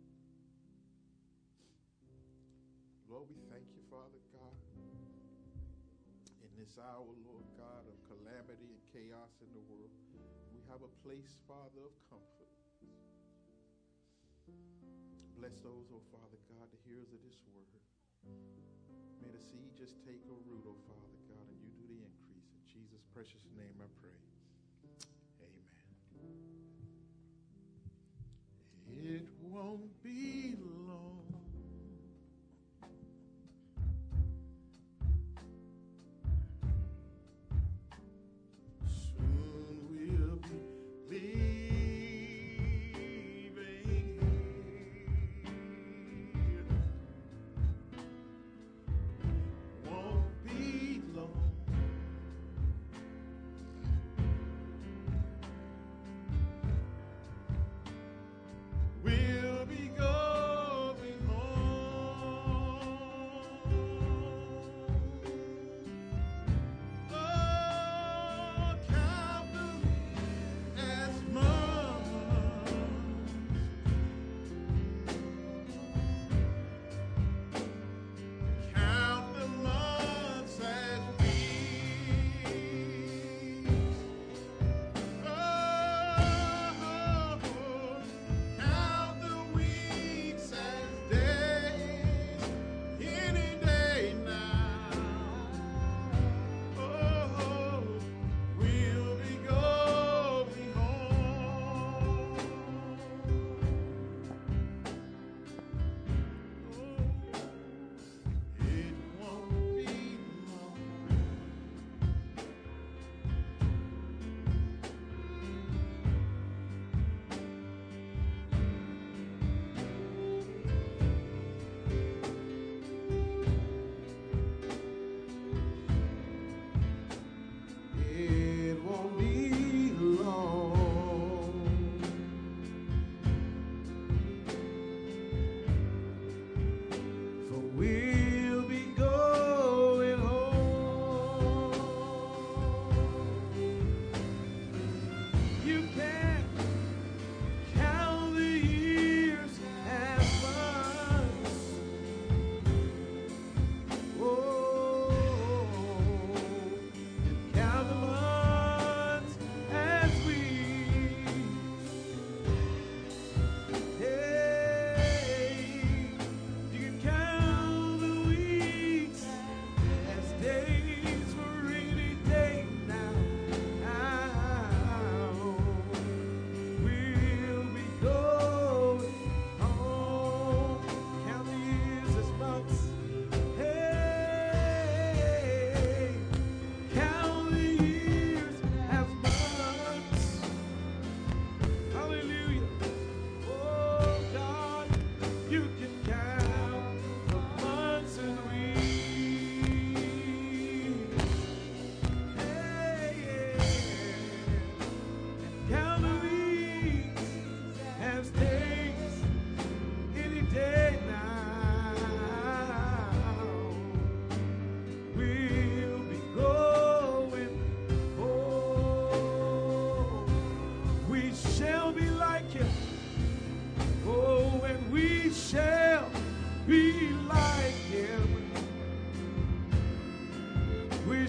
Lord, we thank you, Father God, in this hour, Lord God, of calamity and chaos in the world. We have a place, Father, of comfort. Bless those, oh Father God, the hearers of this word. May the seed just take a root, oh Father God, and you do the increase. In Jesus' precious name I pray. Amen. It won't be long. We'll be going.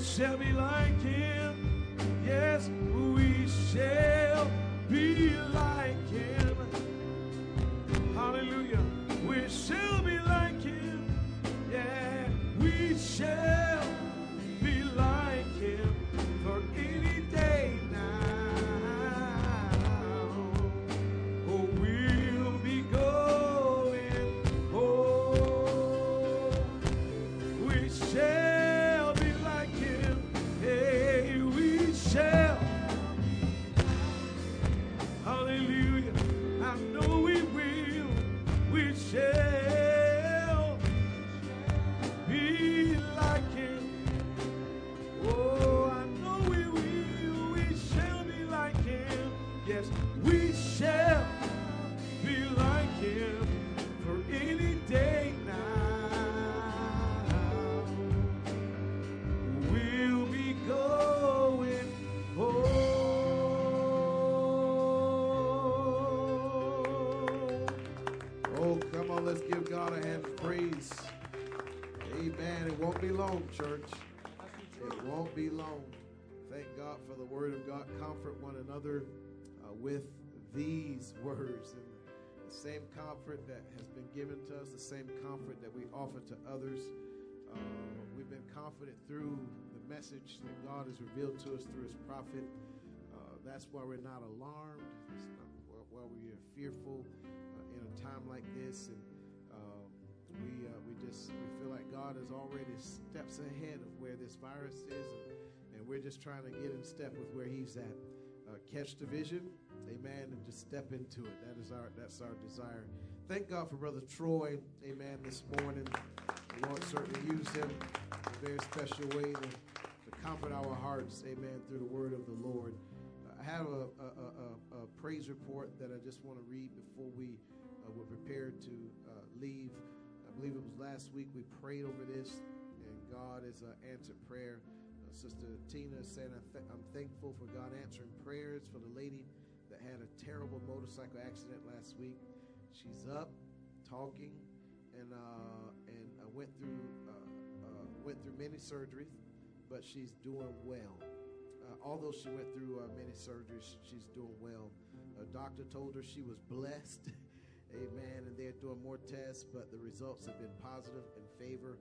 shall be like him. Yes, we shall be like him. Hallelujah. We shall be like him. Yeah, we shall be like him for any day now. Oh, we'll be going home. We shall be like him. Hey, we shall. Hallelujah. I know we will. We shall be like him. Oh, I know we will. We shall be like him. Yes, we shall be like him for any day now. We'll be going home. Oh, come on, let's give God a hand of praise. Amen. It won't be long, church. It won't be long. Thank God for the word of God. Comfort one another with these words. And the same comfort that has been given to us, the same comfort that we offer to others. We've been confident through the message that God has revealed to us through his prophet. That's why we're not alarmed. It's not why we are fearful in a time like this. And we feel like God is already steps ahead of where this virus is, and we're just trying to get in step with where he's at. Catch the vision, amen, and just step into it. That's our desire. Thank God for Brother Troy, amen, this morning. The Lord certainly used him in a very special way to comfort our hearts, amen, through the word of the Lord. I have a praise report that I just want to read before we were prepared to leave. I believe it was last week we prayed over this, and God has answered prayer. Sister Tina is saying, I'm thankful for God answering prayers for the lady that had a terrible motorcycle accident last week. She's up, talking, and went through many surgeries, but she's doing well. Although she went through many surgeries, she's doing well. A doctor told her she was blessed. Amen. And they're doing more tests, but the results have been positive in favor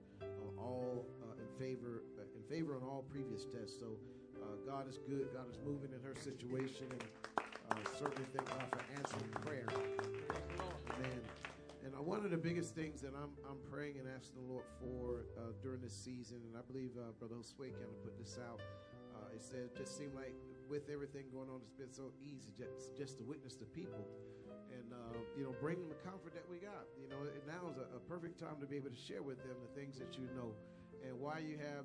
on all previous tests. So God is good. God is moving in her situation, and certainly thank God for answering prayer. Amen. And one of the biggest things that I'm praying and asking the Lord for during this season, and I believe Brother Josue kind of put this out. It said it just seemed like with everything going on, it's been so easy just to witness to people. And, bring them the comfort that we got. Now is a perfect time to be able to share with them the things that you know. And why you have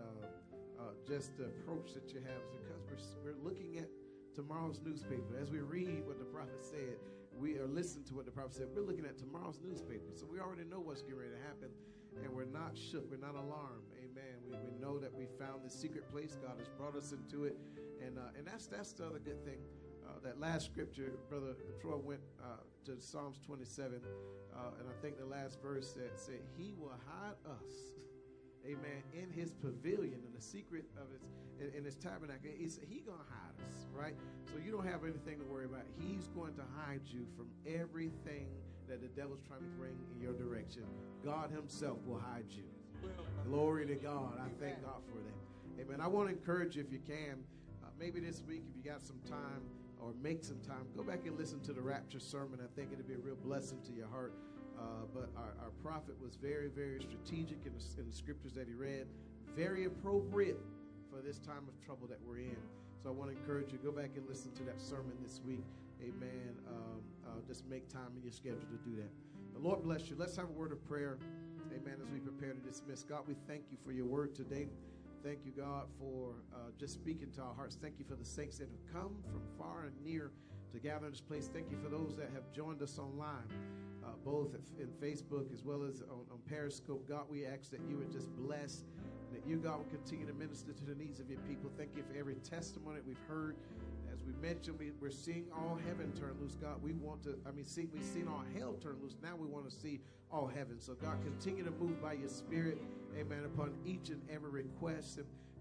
just the approach that you have is because we're looking at tomorrow's newspaper. As we read what the prophet said, we are listening to what the prophet said. We're looking at tomorrow's newspaper. So we already know what's getting ready to happen. And we're not shook. We're not alarmed. Amen. We know that we found the secret place. God has brought us into it. And that's the other good thing. That last scripture, Brother Troy went to Psalms 27, and I think the last verse said, he will hide us, amen, in his pavilion, in the secret of in his tabernacle. He's going to hide us, right? So you don't have anything to worry about. He's going to hide you from everything that the devil's trying to bring in your direction. God himself will hide you. Glory to God. I thank God for that. Amen. I want to encourage you, if you can, maybe this week, if you got some time, or make some time, go back and listen to the Rapture sermon. I think it'll be a real blessing to your heart. But our prophet was very, very strategic in the scriptures that he read, very appropriate for this time of trouble that we're in. So I want to encourage you, go back and listen to that sermon this week. Amen. Just make time in your schedule to do that. The Lord bless you. Let's have a word of prayer. Amen. As we prepare to dismiss. God, we thank you for your word today. Thank you, God, for just speaking to our hearts. Thank you for the saints that have come from far and near to gather in this place. Thank you for those that have joined us online, both in Facebook as well as on Periscope. God, we ask that you would just bless, and that you, God, will continue to minister to the needs of your people. Thank you for every testimony that we've heard. As we mentioned, we're seeing all heaven turn loose. God, we've seen all hell turn loose. Now we want to see all heaven. So, God, continue to move by your Spirit, amen, upon each and every request. And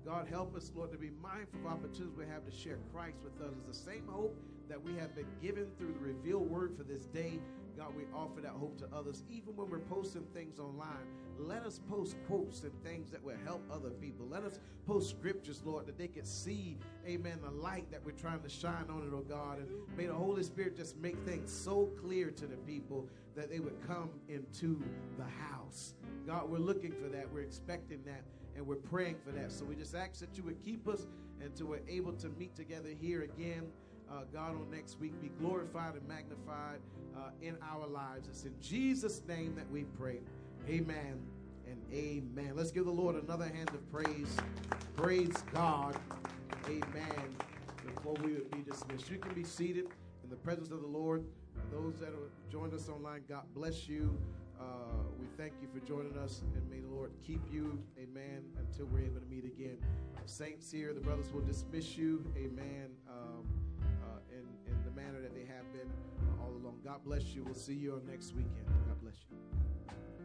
God, help us, Lord, to be mindful of opportunities we have to share Christ with others. The same hope that we have been given through the revealed word for this day, God, we offer that hope to others. Even when we're posting things online, let us post quotes and things that will help other people. Let us post scriptures, Lord, that they can see, amen, the light that we're trying to shine on it, oh God. And may the Holy Spirit just make things so clear to the people that they would come into the house. God, we're looking for that. We're expecting that. And we're praying for that. So we just ask that you would keep us until we're able to meet together here again. God, on next week, be glorified and magnified in our lives. It's in Jesus' name that we pray. Amen and amen. Let's give the Lord another hand of praise. Praise God. Amen. Before we would be dismissed, you can be seated in the presence of the Lord. Those that have joined us online, God bless you. We thank you for joining us, and may the Lord keep you, amen, until we're able to meet again. Saints here, the brothers will dismiss you, amen, in the manner that they have been all along. God bless you. We'll see you on next weekend. God bless you.